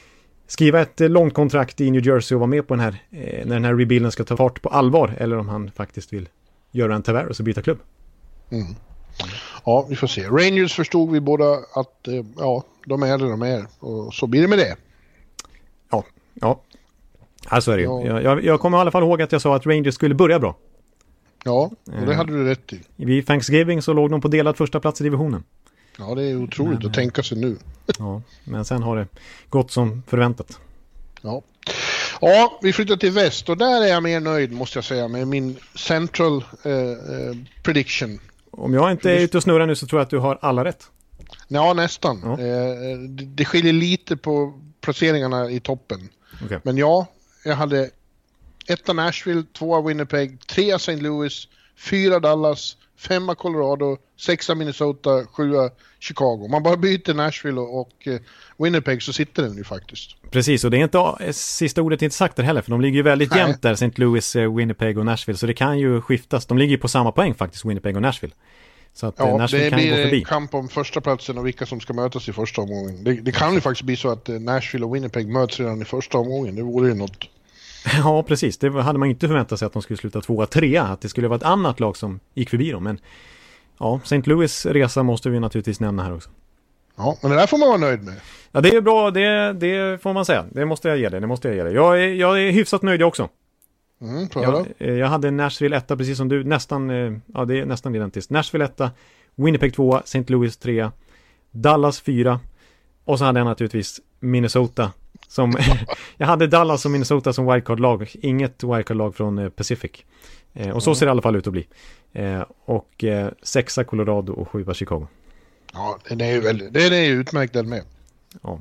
skriva ett långt kontrakt i New Jersey och vara med på den här när den här rebuilden ska ta fart på allvar, eller om han faktiskt vill göra en Tavares och byta klubb. Ja, vi får se. Rangers förstod vi båda att de är det de är, och så blir det med det. Ja. Så är det ju. Jag kommer i alla fall ihåg att jag sa att Rangers skulle börja bra. Ja, och det hade du rätt i. Vid Thanksgiving så låg de på delad första plats i divisionen. Ja, det är otroligt att tänka sig nu. Ja, men sen har det gått som förväntat. Ja, vi flyttar till väst och där är jag mer nöjd, måste jag säga, med min central prediction. Om jag inte är ute och snurrar nu så tror jag att du har alla rätt. Ja, nästan. Ja. Det skiljer lite på placeringarna i toppen. Okay. Men jag hade 1 Nashville, 2 Winnipeg, 3 St. Louis, 4 Dallas, 5 Colorado, 6 Minnesota, 7 Chicago. Man bara byter Nashville och Winnipeg så sitter den ju faktiskt. Precis, och det är inte sista ordet är inte sagt där heller, för de ligger ju väldigt jämnt där, St. Louis, Winnipeg och Nashville, så det kan ju skiftas. De ligger ju på samma poäng faktiskt, Winnipeg och Nashville. Så att Nashville kan gå förbi. Det blir kamp om första platsen och vilka som ska mötas i första omgången. Det kan ju faktiskt bli så att Nashville och Winnipeg möts redan i första omgången. Det vore ju något. Ja, precis. Det hade man inte förväntat sig att de skulle sluta 2-3, att det skulle vara ett annat lag som gick förbi dem. Men ja, St. Louis resa måste vi naturligtvis nämna här också. Ja, men det där får man vara nöjd med. Ja, det är bra. Det får man säga. Det måste jag ge dig. Jag är hyfsat nöjd också. Jag hade Nashville 1 precis som du. Nästan, det är nästan identiskt. Nashville 1, Winnipeg 2, St. Louis 3, Dallas 4. Och så hade jag naturligtvis Minnesota som jag hade Dallas och Minnesota som wildcard-lag. Inget wildcard-lag från Pacific. Och så ser det i alla fall ut att bli. Och 6 Colorado och 7 Chicago. Ja, det är ju utmärkt den med. Ja.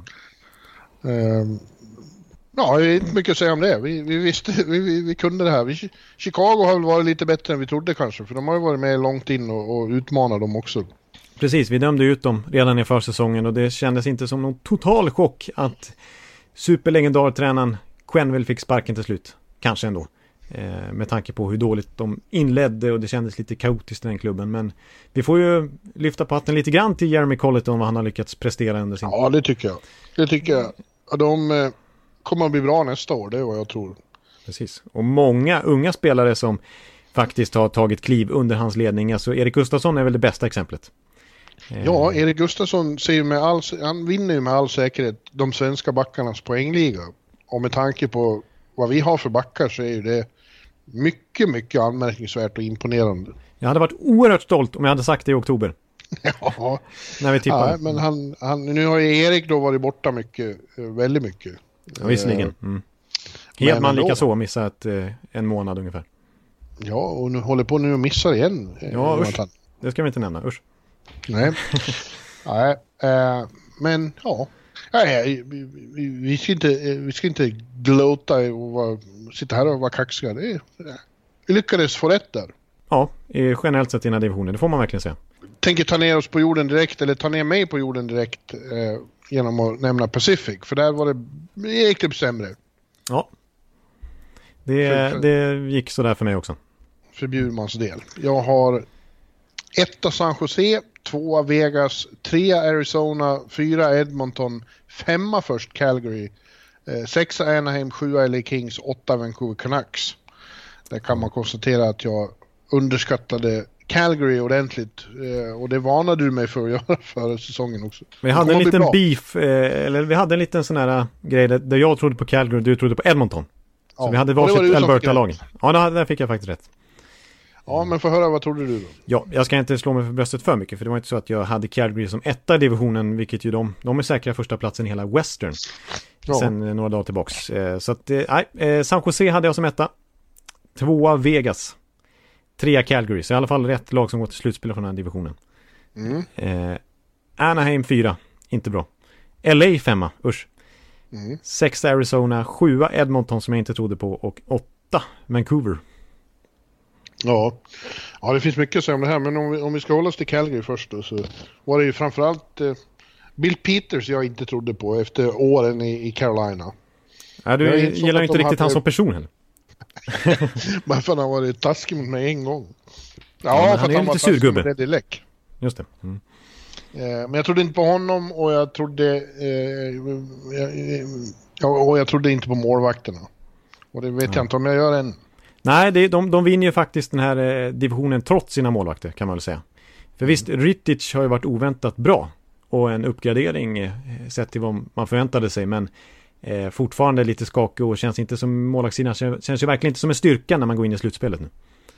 Ja, det är inte mycket att säga om det. Vi visste, vi kunde det här. Chicago har väl varit lite bättre än vi trodde kanske, för de har ju varit med långt in och utmanat dem också. Precis, vi dömde ut dem redan i försäsongen och det kändes inte som någon total chock att superlegendartränaren Quenneville fick sparken till slut. Kanske ändå. Med tanke på hur dåligt de inledde och det kändes lite kaotiskt i den klubben. Men vi får ju lyfta på hatten lite grann till Jeremy Colleton vad han har lyckats prestera under sin... Ja, det tycker jag. De kommer att bli bra nästa år, det är vad jag tror. Precis. Och många unga spelare som faktiskt har tagit kliv under hans ledning. Alltså Erik Gustafsson är väl det bästa exemplet. Ja, Erik Gustafsson ser ju han vinner ju med all säkerhet de svenska backarnas poängliga. Och med tanke på vad vi har för backar så är ju det mycket, mycket anmärkningsvärt och imponerande. Jag hade varit oerhört stolt om jag hade sagt det i oktober. Ja. När vi tippade. Ja, men nu har ju Erik då varit borta mycket, väldigt mycket. Ja, visserligen. Hedman lika så missat en månad ungefär. Ja, och nu håller på nu och missar igen. Ja, usch. Det ska vi inte nämna, usch. Nej. Nej, men ja. Nej, vi ska inte glåta och sitta här och vara kaxiga. Vi lyckades få rätt där. Ja, generellt sett i den här divisionen, det får man verkligen säga. Tänker ta ner oss på jorden direkt, eller ta ner mig på jorden direkt genom att nämna Pacific. För där gick det sämre. Ja. Det gick så där för mig också. För Bjurmans del. Jag har 1 San Jose, 2 Vegas, 3 Arizona, 4 Edmonton, 5 först Calgary, 6 Anaheim, 7 LA Kings, 8 Vancouver Canucks. Där kan man konstatera att jag underskattade Calgary ordentligt, och det varnade du mig för att göra förra säsongen också. Vi hade en liten beef, eller vi hade en liten sån här grej där jag trodde på Calgary och du trodde på Edmonton. Så vi hade varsitt Alberta-lag. Ja, där fick jag faktiskt rätt. Ja, men få höra, vad trodde du då? Ja, jag ska inte slå mig för bröstet för mycket, för det var inte så att jag hade Calgary som 1:a i divisionen, vilket ju de är säkra första platsen i hela Western. Ja. Sen några dagar tillbaks. Så att, San Jose hade jag som 1:a. 2 Vegas. 3 Calgary, så i alla fall rätt lag som går till slutspel från den här divisionen. Anaheim 4, inte bra. LA 5, usch. 6 Arizona, 7 Edmonton som jag inte trodde på och 8 Vancouver. Ja, det finns mycket att säga om det här, men om vi ska hålla oss till Calgary först då, så var det ju framförallt Bill Peters jag inte trodde på efter åren i Carolina. Ja, du gillar inte riktigt han som person heller. Bara för att han var taskig mot mig en gång. Ja, för han är lite surgubbe. just det. Men jag trodde inte på honom och jag trodde jag trodde inte på målvakterna. Och det vet jag inte om jag gör än. Nej, de vinner ju faktiskt den här divisionen trots sina målvakter, kan man väl säga. För visst, Rytich har ju varit oväntat bra och en uppgradering sett till vad man förväntade sig, men fortfarande lite skakig och känns inte som målvaktssidan, känns ju verkligen inte som en styrka när man går in i slutspelet nu.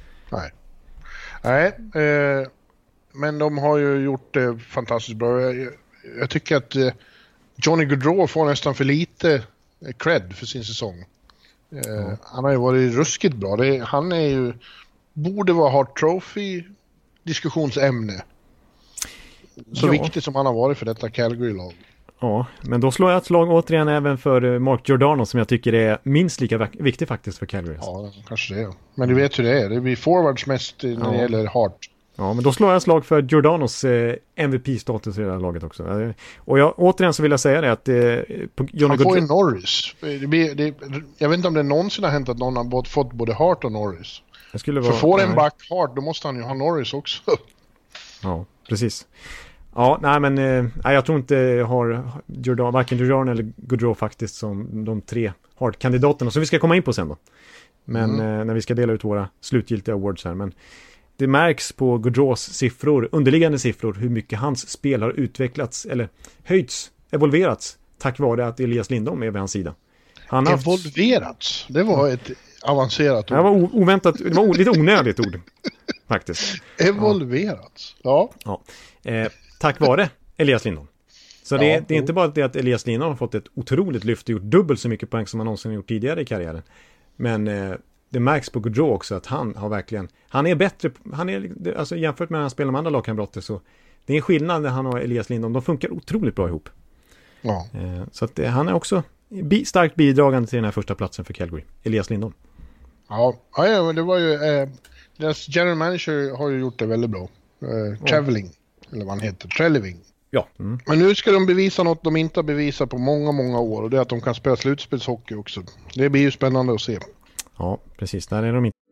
Nej, men de har ju gjort det fantastiskt bra. Jag tycker att Johnny Gaudreau får nästan för lite cred för sin säsong. Han har ju varit ruskigt bra. Han är ju borde vara Hart Trophy diskussionsämne. Så viktigt som han har varit för detta Calgary-lag. Ja, men då slår jag ett slag återigen även för Mark Giordano som jag tycker är minst lika viktig faktiskt för Calgary. Ja, kanske det. Men du vet hur det är. Det blir forwards mest när det gäller Hart. Ja, men då slår jag ett slag för Giordanos MVP-status i det här laget också. Och återigen så vill jag säga det att han får ju Norris. Jag vet inte om det någonsin har hänt att någon har fått både Hart och Norris. För får en back Hart, då måste han ju ha Norris också. Ja, precis. Ja, nej men jag tror inte jag har varken Giordano eller Gaudreau faktiskt som de 3 Hart-kandidaterna som vi ska komma in på sen då. Men när vi ska dela ut våra slutgiltiga awards här. Men det märks på Gaudreaus siffror, underliggande siffror, hur mycket hans spel har utvecklats eller höjts, evolverats tack vare att Elias Lindholm är vid hans sida. Han har evolverats? Det var ett avancerat ord. Det var oväntat, det var lite onödigt ord faktiskt. Evolverats? Ja. Tack vare Elias Lindholm. Så det är inte bara det att Elias Lindholm har fått ett otroligt lyft och gjort dubbelt så mycket poäng som han någonsin gjort tidigare i karriären. Men det märks på Gaudreau också att han är bättre, alltså jämfört med när han spelar med andra lagkamrater så det är en skillnad när han och Elias Lindholm, de funkar otroligt bra ihop. Ja. Så att han är också starkt bidragande till den här första platsen för Calgary, Elias Lindholm. Ja, det var ju deras general manager har ju gjort det väldigt bra. Traveling, eller vad han heter, Trelleving. Ja. Men nu ska de bevisa något de inte har bevisat på många, många år. Och det är att de kan spela slutspelshockey också. Det blir ju spännande att se. Ja, precis. Där är de inte.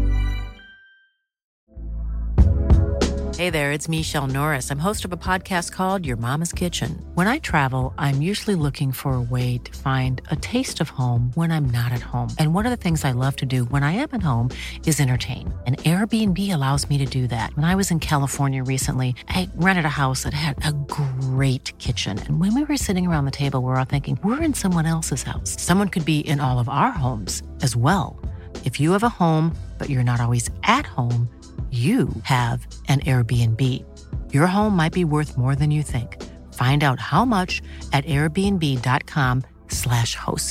Hey there, it's Michelle Norris. I'm host of a podcast called Your Mama's Kitchen. When I travel, I'm usually looking for a way to find a taste of home when I'm not at home. And one of the things I love to do when I am at home is entertain. And Airbnb allows me to do that. When I was in California recently, I rented a house that had a great kitchen. And when we were sitting around the table, we were all thinking, we're in someone else's house. Someone could be in all of our homes as well. If you have a home, but you're not always at home, you have an Airbnb. Your home might be worth more than you think. Find out how much at airbnb.com/host.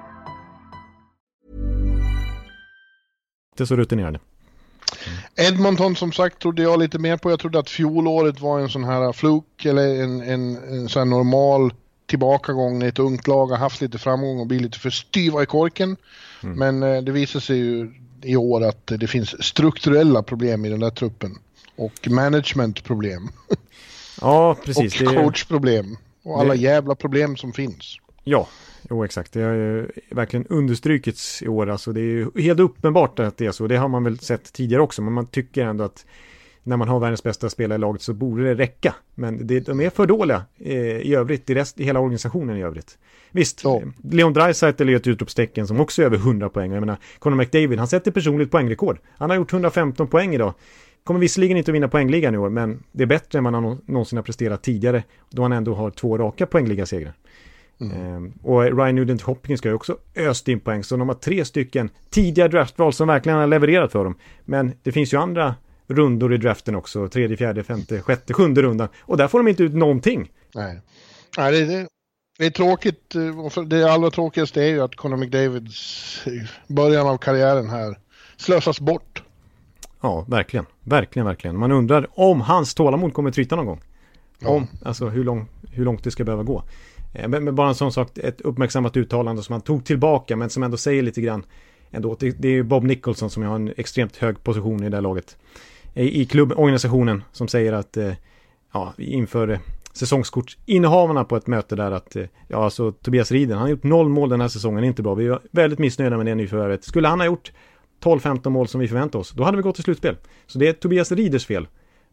Det är så rutinerade. Edmonton som sagt trodde jag lite mer på. Jag trodde att fjolåret var en sån här fluk eller en sån här normal tillbakagång när ett ungt lag har haft lite framgång och blir lite för styva i korken. Men det visar sig ju i år att det finns strukturella problem i den där truppen och managementproblem. Ja, precis. Och coachproblem och alla jävla problem som finns. Ja, exakt. Det har ju verkligen understrukits i år. Alltså det är ju helt uppenbart att det är så. Det har man väl sett tidigare också, men man tycker ändå att när man har världens bästa spelare i laget så borde det räcka. Men de är för dåliga i övrigt, i hela organisationen i övrigt. Visst, Leon Draisaitl är ett utropstecken som också är över 100 poäng. Jag menar, Connor McDavid, han sätter personligt poängrekord. Han har gjort 115 poäng idag. Kommer visserligen inte att vinna poängligan i år, men det är bättre än man någonsin har presterat tidigare, då han ändå har 2 raka poängligasegrar. Och Ryan Nugent-Hopkins ska ju också öst in poäng, så de har 3 stycken tidiga draftval som verkligen har levererat för dem. Men det finns ju andra rundor i draften också, 3:e, 4:e, 5:e, 6:e, 7:e rundan, och där får de inte ut någonting. Nej, det är tråkigt. Det allra tråkigaste är ju att Connor McDavids början av karriären här slösas bort. Ja, verkligen. Man undrar om hans tålamod kommer tryta någon gång. Alltså hur långt det ska behöva gå. Men bara en sån sak, ett uppmärksammat uttalande som han tog tillbaka, men som ändå säger lite grann ändå. Det är Bob Nicholson som har en extremt hög position i det här laget. I klubborganisationen, som säger att inför säsongskortsinnehavarna på ett möte där att alltså Tobias Riden, han har gjort 0 mål den här säsongen, inte bra. Vi är väldigt missnöjda med det nyförvärvet. Skulle han ha gjort 12-15 mål som vi förväntar oss, då hade vi gått till slutspel. Så det är Tobias Riders fel.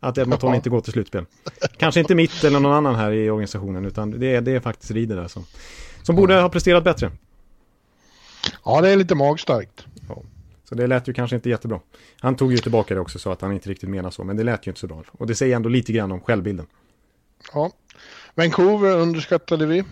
att Edmonton inte går till slutspel. Kanske inte mitt eller någon annan här i organisationen, utan det är faktiskt Rieder där som borde ha presterat bättre. Ja, det är lite magstarkt. Ja. Så det lät ju kanske inte jättebra. Han tog ju tillbaka det också, så att han inte riktigt menar så, men det lät ju inte så bra. Och det säger ändå lite grann om självbilden. Ja. Vancouver underskattade vi.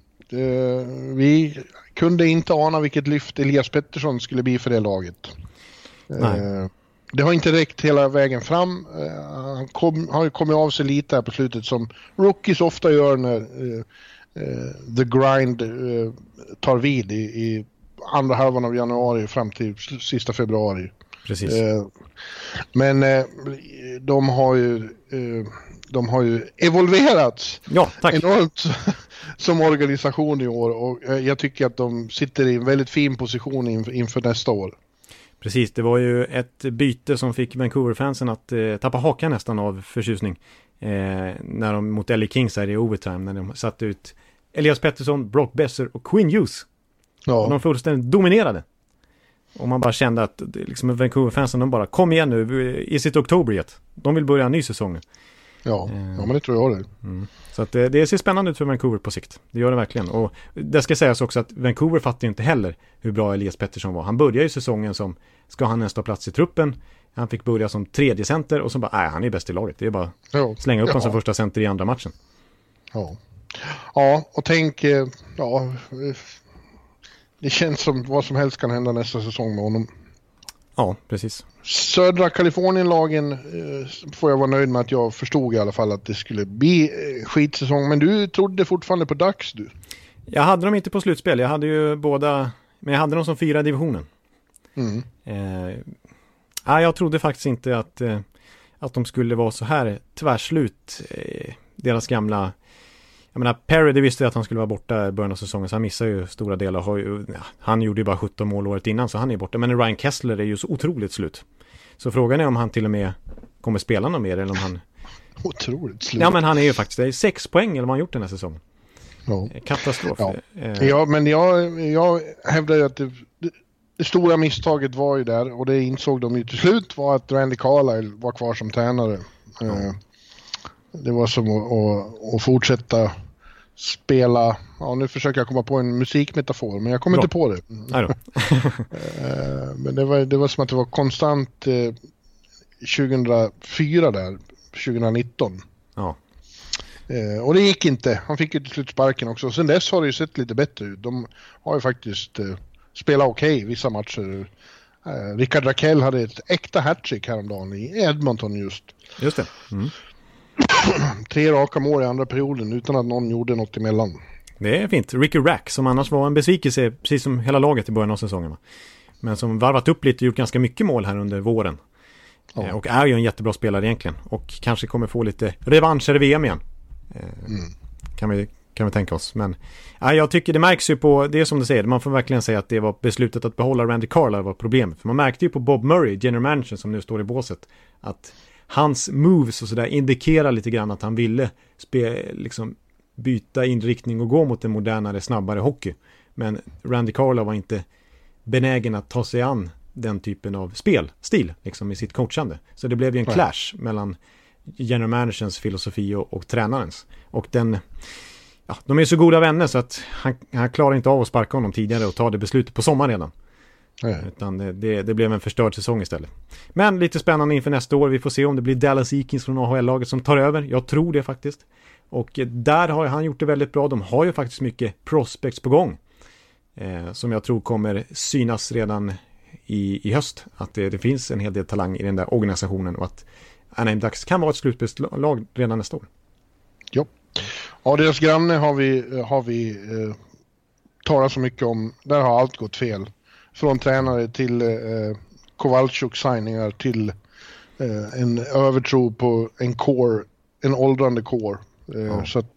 Vi kunde inte ana vilket lyft Elias Pettersson skulle bli för det laget. Det har inte räckt hela vägen fram. Han har ju kommit av sig lite här på slutet, som rookies ofta gör när the grind tar vid i andra halvan av januari fram till sista februari. Precis. Men de har ju evolverats enormt som organisation i år, och jag tycker att de sitter i en väldigt fin position inför nästa år. Precis, det var ju ett byte som fick Vancouver-fansen att tappa hakan nästan av förtjusning när de mot LA Kings här i overtime, när de satte ut Elias Pettersson, Brock Besser och Quinn Hughes. Ja. Och de fullständigt dominerade. Och man bara kände att liksom Vancouver-fansen, de bara kom igen nu i sitt oktober yet. De vill börja en ny säsong. Ja, men det tror jag det. Så att det ser spännande ut för Vancouver på sikt. Det gör det verkligen. Och det ska sägas också att Vancouver fattar inte heller hur bra Elias Pettersson var. Han började ju säsongen som, ska han nästa plats i truppen? Han fick börja som tredje center och så bara, han är bäst i laget. Det är bara slänga upp honom som första center i andra matchen. Ja, och tänk, det känns som vad som helst kan hända nästa säsong med honom. Ja, precis. Södra Kalifornien-lagen får jag vara nöjd med att jag förstod i alla fall att det skulle bli skitsäsong. Men du trodde fortfarande på Ducks, du? Jag hade dem inte på slutspel. Jag hade ju båda, men jag hade dem som 4 i divisionen. Jag trodde faktiskt inte att de skulle vara så här tvärslut. Deras gamla... Jag menar, Perry, det visste att han skulle vara borta i början av säsongen, så han missar ju stora delar. Han gjorde ju bara 17 mål året innan, så han är borta. Men Ryan Kessler är ju så otroligt slut. Så frågan är om han till och med kommer spela någon mer, eller om han... Otroligt slut. Ja, men han är ju faktiskt, det är 6 poäng eller vad han gjort den här säsongen. Ja. Katastrof. Ja, men jag hävdar ju att det stora misstaget var ju där, och det insåg de ju till slut, var att Randy Carlyle var kvar som tränare. Det var som att fortsätta spela, nu försöker jag komma på en musikmetafor, men jag kommer inte på det. Men det var som att det var konstant 2004 där, 2019. Ja. Och det gick inte. Han fick ju till slut sparken också. Sen dess har det ju sett lite bättre ut. De har ju faktiskt spelat okej vissa matcher. Rickard Rakell hade ett äkta hattrick häromdagen i Edmonton just. Just det. 3 raka mål i andra perioden utan att någon gjorde något emellan. Det är fint. Ricky Rack, som annars var en besvikelse, precis som hela laget i början av säsongen. Men som varvat upp lite och gjort ganska mycket mål här under våren. Och är ju en jättebra spelare egentligen. Och kanske kommer få lite revanscher i VM igen. Kan vi tänka oss. Men jag tycker det märks ju på, det är som du säger, man får verkligen säga att det var beslutet att behålla Randy Carlyle var problemet. För man märkte ju på Bob Murray, general manager som nu står i båset, att hans moves och sådär indikerar lite grann att han ville liksom byta inriktning och gå mot en modernare, snabbare hockey. Men Randy Carlyle var inte benägen att ta sig an den typen av spelstil liksom i sitt coachande. Så det blev ju en clash mellan general managerns filosofi och tränarens. Och de är så goda vänner så att han klarar inte av att sparka honom tidigare och ta det beslutet på sommaren redan. Utan det blev en förstörd säsong istället. Men lite spännande inför nästa år. Vi får se om det blir Dallas Eakins från AHL-laget som tar över. Jag tror det faktiskt. Och där har han gjort det väldigt bra. De har ju faktiskt mycket prospects på gång. Som jag tror kommer synas redan i höst. Att det finns en hel del talang i den där organisationen. Och att Anaheim Ducks kan vara ett slutspelslag redan nästa år. Ja, deras granne har vi talat så mycket om. Där har allt gått fel. Från tränare till Kowalczyk-signingar till en övertro på en åldrande core. Så att,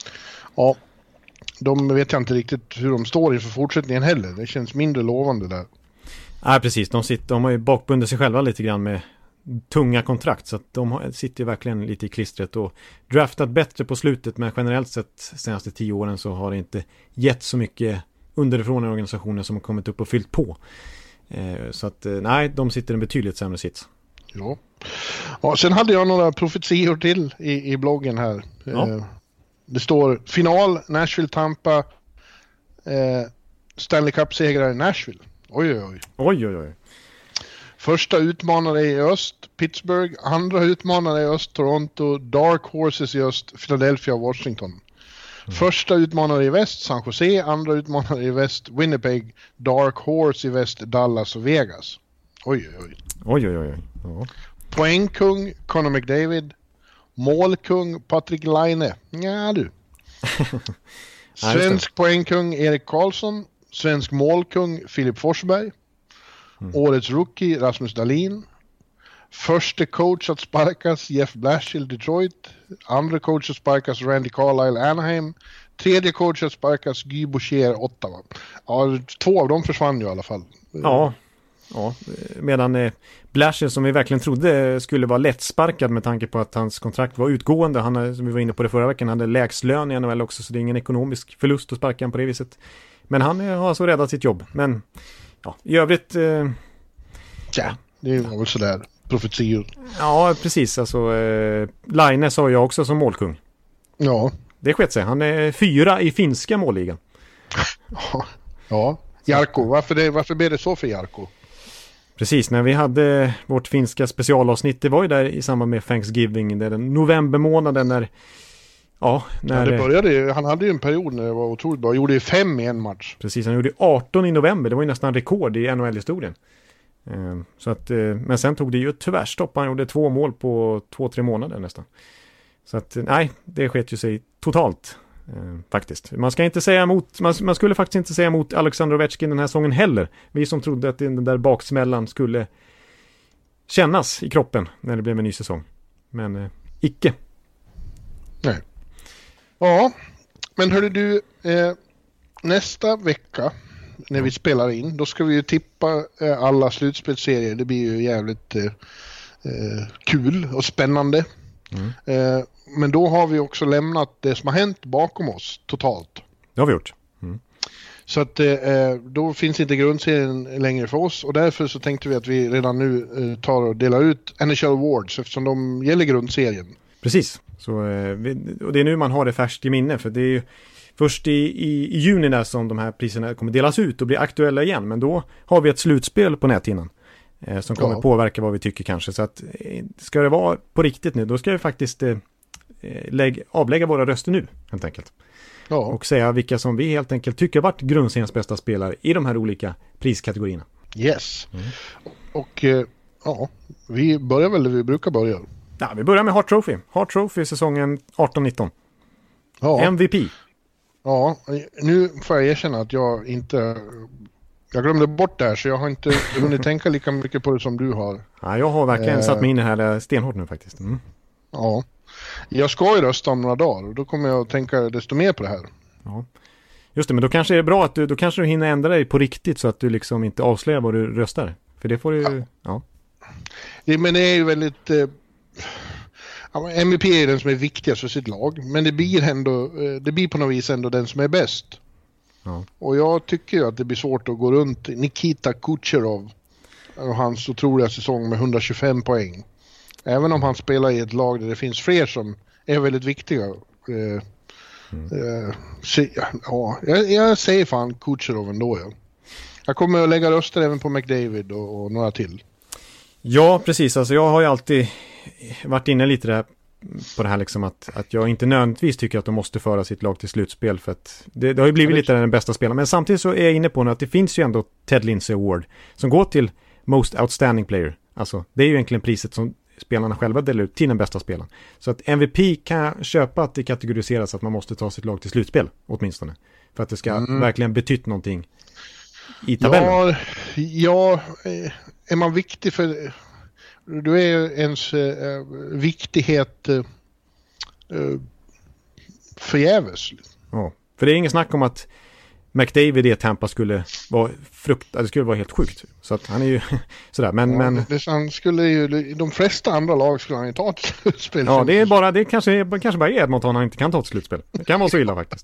de vet jag inte riktigt hur de står inför fortsättningen heller. Det känns mindre lovande där. Ja, precis. De har ju bakbundit sig själva lite grann med tunga kontrakt, så att de sitter ju verkligen lite i klistret och draftat bättre på slutet, men generellt sett senaste 10 åren så har det inte gett så mycket underifrån organisationen som har kommit upp och fyllt på. Så att nej, de sitter i en betydligt sämre sits. Ja. Ja, sen hade jag några profetior till i bloggen här. Ja. Det står final, Nashville-Tampa, Stanley Cup-segrare Nashville. Oj. Första utmanare i öst, Pittsburgh. Andra utmanare i öst, Toronto. Dark Horses i öst, Philadelphia och Washington. Första utmanare i väst, San Jose. Andra utmanare i väst, Winnipeg. Dark Horse i väst, Dallas och Vegas. Oj. Ja. Poängkung, Connor McDavid. Målkung, Patrik Laine. Ja du. Svensk poängkung, Erik Karlsson. Svensk målkung, Filip Forsberg. Årets rookie, Rasmus Dahlin. Första coach att sparkas, Jeff Blashill, Detroit. Andra coach att sparkas, Randy Carlyle, Anaheim. Tredje coach att sparkas, Guy Boucher, Ottawa. Ja, 2 av dem försvann ju i alla fall. Ja, medan Blashill, som vi verkligen trodde skulle vara lättsparkad med tanke på att hans kontrakt var utgående. Han, som vi var inne på det förra veckan, hade lägst lön i NHL också, så det är ingen ekonomisk förlust att sparka han på det viset. Men han har alltså räddat sitt jobb. Men ja, i övrigt... Ja, det var väl sådär. Profetior. Ja, precis. Alltså, Laine sa jag också som målkung. Ja. Det skett sig. Han är 4 i finska målligan. Ja. Jarkko, varför blev det så för Jarkko? Precis, när vi hade vårt finska specialavsnitt, det var ju där i samband med Thanksgiving, det är den novembermånaden när... Ja, det började ju, han hade ju en period när det var otroligt bra. Han gjorde ju 5 i en match. Precis, han gjorde 18 i november. Det var ju nästan rekord i NHL-historien. Så att, men sen tog det ju tvärstopp. Han gjorde 2 mål på 2-3 månader nästan. Så att, nej, det sket ju sig totalt faktiskt. Man ska inte säga emot, man skulle faktiskt inte säga emot Alexander Ovechkin den här säsongen heller. Vi som trodde att den där baksmällan skulle kännas i kroppen när det blev en ny säsong. Men icke. Nej. Ja, men hörde du, nästa vecka när vi spelar in, då ska vi ju tippa alla slutspelsserier. Det blir ju jävligt kul och spännande. Men då har vi också lämnat det som har hänt bakom oss totalt. Det har vi gjort. Så att då finns inte grundserien längre för oss, och därför så tänkte vi att vi redan nu tar och delar ut NHL Awards eftersom de gäller grundserien. Precis. Så, och det är nu man har det färskt i minne, för det är ju först i juni där som de här priserna kommer delas ut och bli aktuella igen. Men då har vi ett slutspel på näthinnan som kommer påverka vad vi tycker kanske. Så att ska det vara på riktigt nu, då ska vi faktiskt avlägga våra röster nu helt enkelt. Ja. Och säga vilka som vi helt enkelt tycker varit grundseriens bästa spelare i de här olika priskategorierna. Yes. Och vi börjar väl där vi brukar börja. Ja, vi börjar med Hart Trophy. Hart Trophy säsongen 18-19. Ja. MVP. Ja, nu får jag erkänna att jag glömde bort det här, så jag har inte hunnit tänka lika mycket på det som du har. Ja, jag har verkligen satt mig in i det här stenhårt nu faktiskt. Ja, jag ska ju rösta om några dagar och då kommer jag att tänka desto mer på det här. Ja, just det, men då kanske det är bra att då kanske du hinner ändra dig på riktigt så att du liksom inte avslöjar vad du röstar. För det får du ja. Men det är ju väldigt... MVP är den som är viktigast för sitt lag, men det blir på något vis ändå den som är bäst. Ja. Och jag tycker ju att det blir svårt att gå runt Nikita Kucherov och hans otroliga säsong med 125 poäng. Även om han spelar i ett lag där det finns fler som är väldigt viktiga. Jag säger fan Kucherov ändå. Jag kommer att lägga röster även på McDavid och några till. Ja, precis. Alltså jag har ju alltid varit inne lite där på det här liksom att jag inte nödvändigtvis tycker att de måste föra sitt lag till slutspel, för att det har ju blivit lite den bästa spelaren. Men samtidigt så är jag inne på nu att det finns ju ändå Ted Lindsay Award som går till Most Outstanding Player. Alltså det är ju egentligen priset som spelarna själva delar ut till den bästa spelaren. Så att MVP kan jag köpa att det kategoriseras att man måste ta sitt lag till slutspel åtminstone. För att det ska verkligen betytt någonting i tabellen. Ja, är man viktig för... Då är ju ens viktighet förgäves. Ja, för det är ingen snack om att McDavid i Tampa skulle vara det skulle vara helt sjukt. Så att han är ju sådär. Men han skulle ju, de flesta andra lag skulle han ju ta ett slutspel. Ja, det kanske bara är Edmonton han inte kan ta ett slutspel. Det kan vara så illa faktiskt.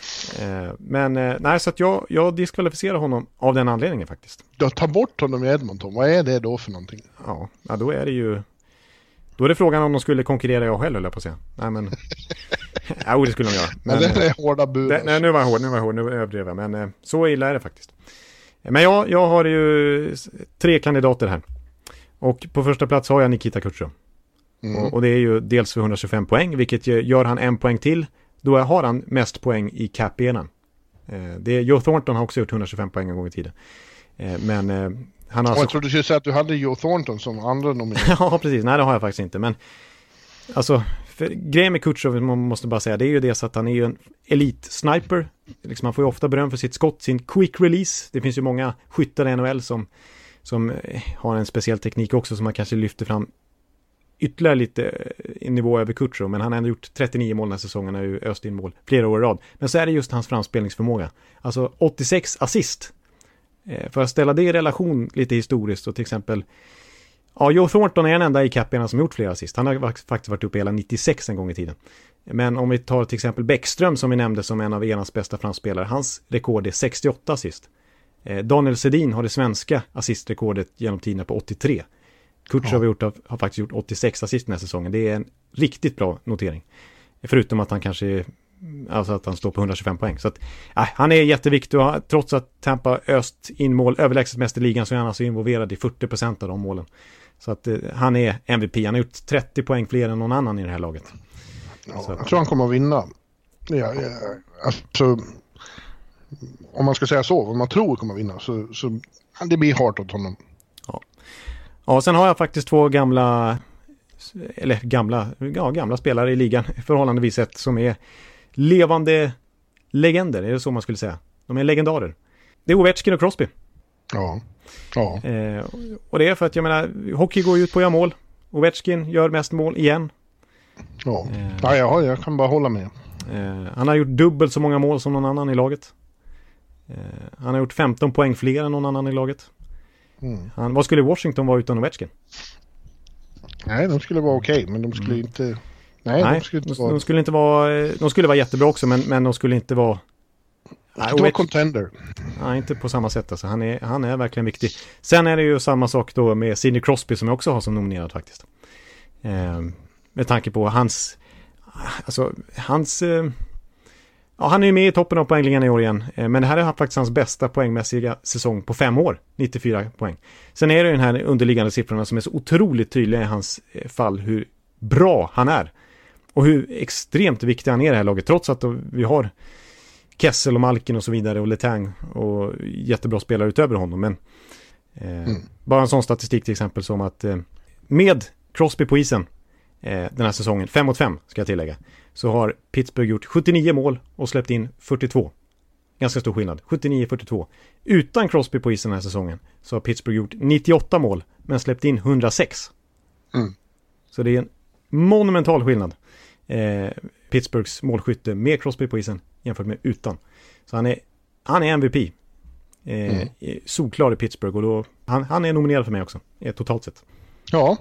Nej, så att jag diskvalificerar honom av den anledningen faktiskt. Du tar bort honom i Edmonton, vad är det då för någonting? Ja, då är det ju... Då är det frågan om de skulle konkurrera jag själv, höll jag på att säga. Nej, men... det skulle de göra. Men det är hårda bud. Nej, nu var jag hård, nu överdrev jag. Men så illa är det faktiskt. Men jag har ju 3 kandidater här. Och på första plats har jag Nikita Kucherov. Och det är ju dels för 125 poäng, vilket gör han 1 poäng till. Då har han mest poäng i cap-eran. Joe Thornton har också gjort 125 poäng en gång i tiden. Men han har... Jag trodde du skulle säga att du hade Joe Thornton som andra nominerad. Ja, precis. Nej, det har jag faktiskt inte. Men alltså, grejen med Kucherov, man måste bara säga, det är ju det så att han är ju en elite-sniper. Liksom, han får ju ofta beröm för sitt skott, sin quick release. Det finns ju många skyttar i NHL som har en speciell teknik också som man kanske lyfter fram ytterligare lite i nivå över Kucherov, men han har ändå gjort 39 mål den här säsongen, har ju öst in mål flera år i rad. Men så är det just hans framspelningsförmåga. Alltså 86 assist. För att ställa det i relation lite historiskt, och till exempel Joe Thornton är den enda i capierna som gjort flera assist. Han har faktiskt varit uppe hela 96 en gång i tiden. Men om vi tar till exempel Bäckström som vi nämnde som en av enans bästa framspelare, hans rekord är 68 assist. Daniel Sedin har det svenska assistrekordet genom tiderna på 83. Kucherov har faktiskt gjort 86 assist den här säsongen. Det är en riktigt bra notering. Förutom att han kanske att han står på 125 poäng. Så att, han är jätteviktig, och trots att Tampa öst in mål överlägset mest i ligan, så är han alltså involverad i 40% av de målen. Så att han är MVP. Han har gjort 30 poäng fler än någon annan i det här laget. Ja, jag tror han kommer att vinna. Alltså, om man ska säga så, vad man tror kommer att vinna, så det blir hårt åt honom. Ja, sen har jag faktiskt 2 gamla spelare i ligan förhållandevis sett som är levande legender, är det så man skulle säga. De är legendarer. Det är Ovechkin och Crosby. Ja. Och det är för att, jag menar, hockey går ut på att göra mål. Ovechkin gör mest mål igen. Jag kan bara hålla med. Han har gjort dubbelt så många mål som någon annan i laget. Han har gjort 15 poäng fler än någon annan i laget. Vad skulle Washington vara utan Ovechkin? Nej, de skulle vara okej, men de skulle inte... Nej, de skulle inte vara... De skulle vara jättebra också, men de skulle inte vara... Det var contender. Nej, inte på samma sätt. Alltså. Han är verkligen viktig. Sen är det ju samma sak då med Sidney Crosby som jag också har som nominerad faktiskt. Med tanke på hans... han är ju med i toppen av poängligan i år igen. Men det här är faktiskt hans bästa poängmässiga säsong på 5 år. 94 poäng. Sen är det den här underliggande siffrorna som är så otroligt tydliga i hans fall. Hur bra han är. Och hur extremt viktig han är i det här laget. Trots att vi har Kessel och Malkin och så vidare och Letang och jättebra spelare utöver honom. Men bara en sån statistik till exempel som att med Crosby på isen den här säsongen, 5-5 ska jag tillägga, så har Pittsburgh gjort 79 mål och släppt in 42. Ganska stor skillnad. 79-42. Utan Crosby på isen den här säsongen så har Pittsburgh gjort 98 mål men släppt in 106. Så det är en monumental skillnad. Pittsburghs målskytte med Crosby på isen jämfört med utan. Så han är MVP. Solklar i Pittsburgh, och då, han är nominerad för mig också totalt sett. Ja.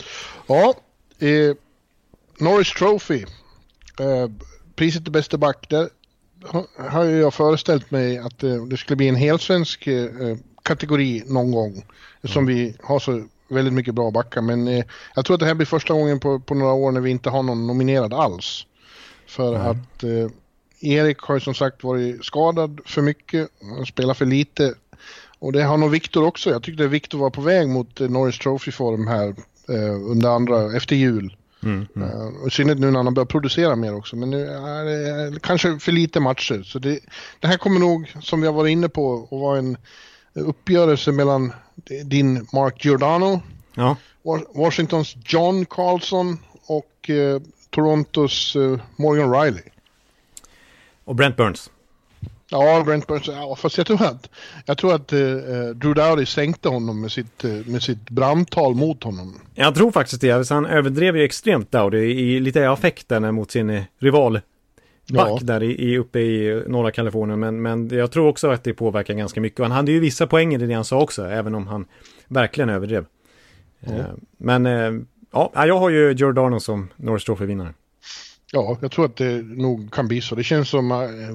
Norris Trophy, priset till bästa back, där har jag föreställt mig att det skulle bli en helsvensk kategori någon gång, som vi har så väldigt mycket bra backar, men jag tror att det här blir första gången på några år när vi inte har någon nominerad alls, för att Erik har ju som sagt varit skadad för mycket, han spelar för lite, och det har nog Victor också. Jag tyckte att Victor var på väg mot Norris Trophy-form här efter jul. Och synnerhet nu när han börjar producera mer också, men nu är det kanske för lite matcher, så det här kommer nog, som vi har varit inne på, att vara en uppgörelse mellan din Mark Giordano, Washingtons John Carlson och Torontos Morgan Riley och Brent Burns. Ja, Brent Burns. Ja, fast jag tror att Drew Doughty sänkte honom med sitt brandtal mot honom. Jag tror faktiskt det. Han överdrev ju extremt Doughty i lite affekten mot sin rival back där uppe i norra Kalifornien, men jag tror också att det påverkar ganska mycket. Och han hade ju vissa poänger i det han sa också, även om han verkligen överdrev. Men jag har ju Giordano som Norris Trophy-vinnare. Ja, jag tror att det nog kan bli så. Det känns som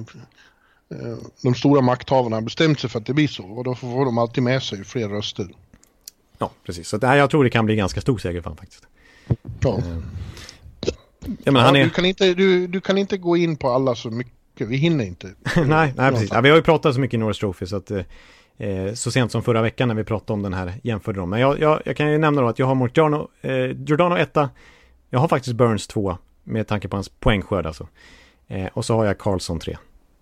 de stora makthavarna har bestämt sig för att det blir så. Och då får de alltid med sig fler röster. Ja, precis. Så jag tror det kan bli ganska stor seger fan faktiskt. Ja. Du kan inte gå in på alla så mycket. Vi hinner inte. nej, precis. Ja, vi har ju pratat så mycket i Norris Trophy så att så sent som förra veckan när vi pratade om den här jämförde dem. Men jag kan ju nämna då att jag har Giordano 1. Jag har faktiskt Burns 2 med tanke på hans poängskörd alltså. Och så har jag Carlson 3.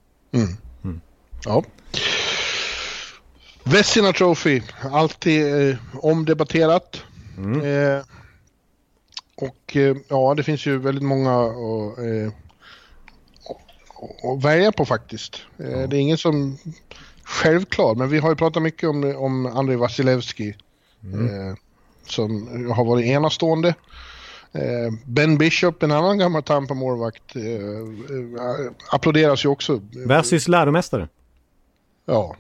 Ja. Vezina Trophy, alltid omdebatterat. Det finns ju väldigt många att välja på faktiskt. Det är ingen som självklart, men vi har ju pratat mycket om Andrei Vasilevskiy som har varit enastående. Ben Bishop, en annan gammal Tampa-målvakt, applåderas ju också. Vasis läromästare. Ja.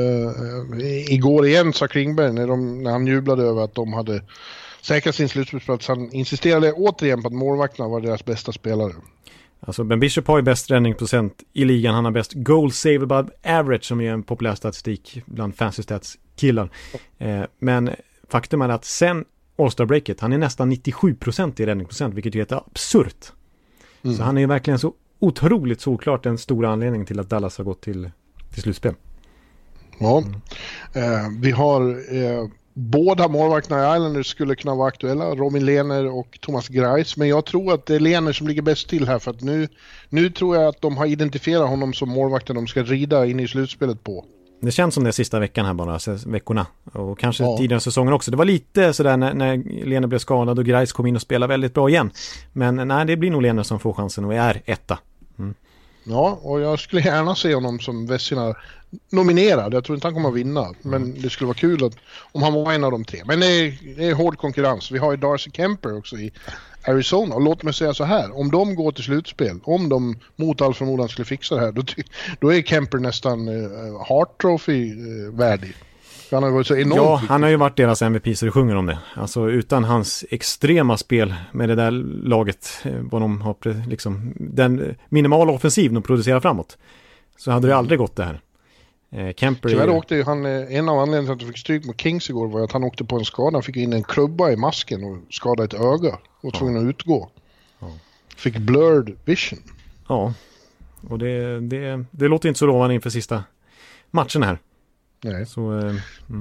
Igår igen sa Klingberg när han jublade över att de hade säkrat sin slutspelsplats. Han insisterade återigen på att målvakterna var deras bästa spelare. Alltså Ben Bishop har ju bäst räddningsprocent i ligan. Han har bäst goal save above average som är en populär statistik bland fantasy stats killar. Men faktum är att sen All-Star-breaket, han är nästan 97% i räddningsprocent, vilket är helt absurt. Så han är ju verkligen så otroligt såklart en stor anledning till att Dallas har gått till slutspel. Ja, vi har båda målvakterna i Islanders skulle kunna vara aktuella, Robin Lehner och Thomas Greiss, men jag tror att det är Lehner som ligger bäst till här för att nu tror jag att de har identifierat honom som målvakten de ska rida in i slutspelet på. Det känns som det sista veckan här bara, veckorna. Och kanske tidigare säsongen också. Det var lite sådär när Lehner blev skadad och Greiss kom in och spelade väldigt bra igen. Men nej, det blir nog Lehner som får chansen och är 1. Ja, och jag skulle gärna se honom som Vezina nominerad. Jag tror inte han kommer att vinna, men det skulle vara kul om han var en av de 3. Men det är hård konkurrens. Vi har ju Darcy Kemper också i Arizona. Och låt mig säga så här, om de går till slutspel, om de mot all förmodan skulle fixa det här, då är Kemper nästan Hart Trophy värdig. Han har varit så enormt han har ju varit deras MVP så det sjunger om det. Alltså utan hans extrema spel med det där laget, vad de har liksom, den minimala offensiv de producerar framåt, så hade det aldrig gått det här. Kemper tyvärr åkte ju han, en av anledningarna till att han fick stryk mot Kings igår var att han åkte på en skada. Han fick in en klubba i masken och skadade ett öga och tvungen att utgå. Fick blurred vision. Ja, och det låter inte så lovande inför sista matchen här. Nej. Så,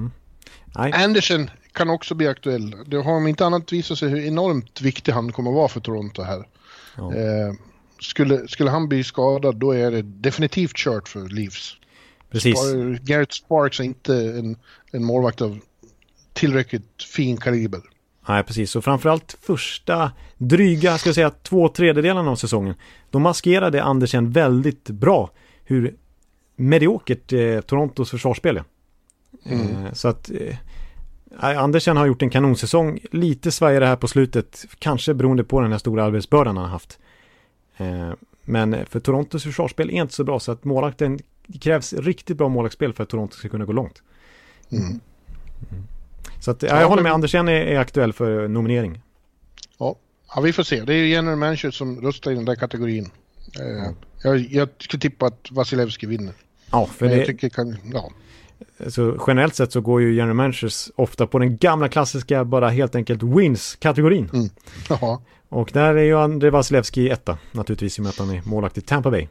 Anderson kan också bli aktuell. Det har om inte annat visat sig hur enormt viktig han kommer att vara för Toronto här. Ja. Skulle han bli skadad, då är det definitivt kört för Leafs. Precis. Garrett Sparks är inte en målvakt av tillräckligt fin kaliber. Nej, precis. Och framförallt första dryga, ska jag säga, 2/3 av säsongen. Då maskerade Andersen väldigt bra hur mediokert Torontos försvarsspel är. Så att Andersen har gjort en kanonsäsong. Lite svajade det här på slutet, kanske beroende på den här stora arbetsbördan han har haft. Men för Torontos försvarsspel är inte så bra, så att målvakten, det krävs riktigt bra målvaktsspel för att Toronto ska kunna gå långt. Så att, jag håller med, Andersen är aktuell för nominering. Ja, vi får se. Det är ju general manager som röstar i den där kategorin. Jag skulle tippa att Vasilevskiy vinner. Ja, för jag tycker så generellt sett så går ju general managers ofta på den gamla klassiska bara helt enkelt wins-kategorin. Jaha. Och där är ju Andrei Vasilevskiy 1, naturligtvis i och med att han är målvakt i Tampa Bay.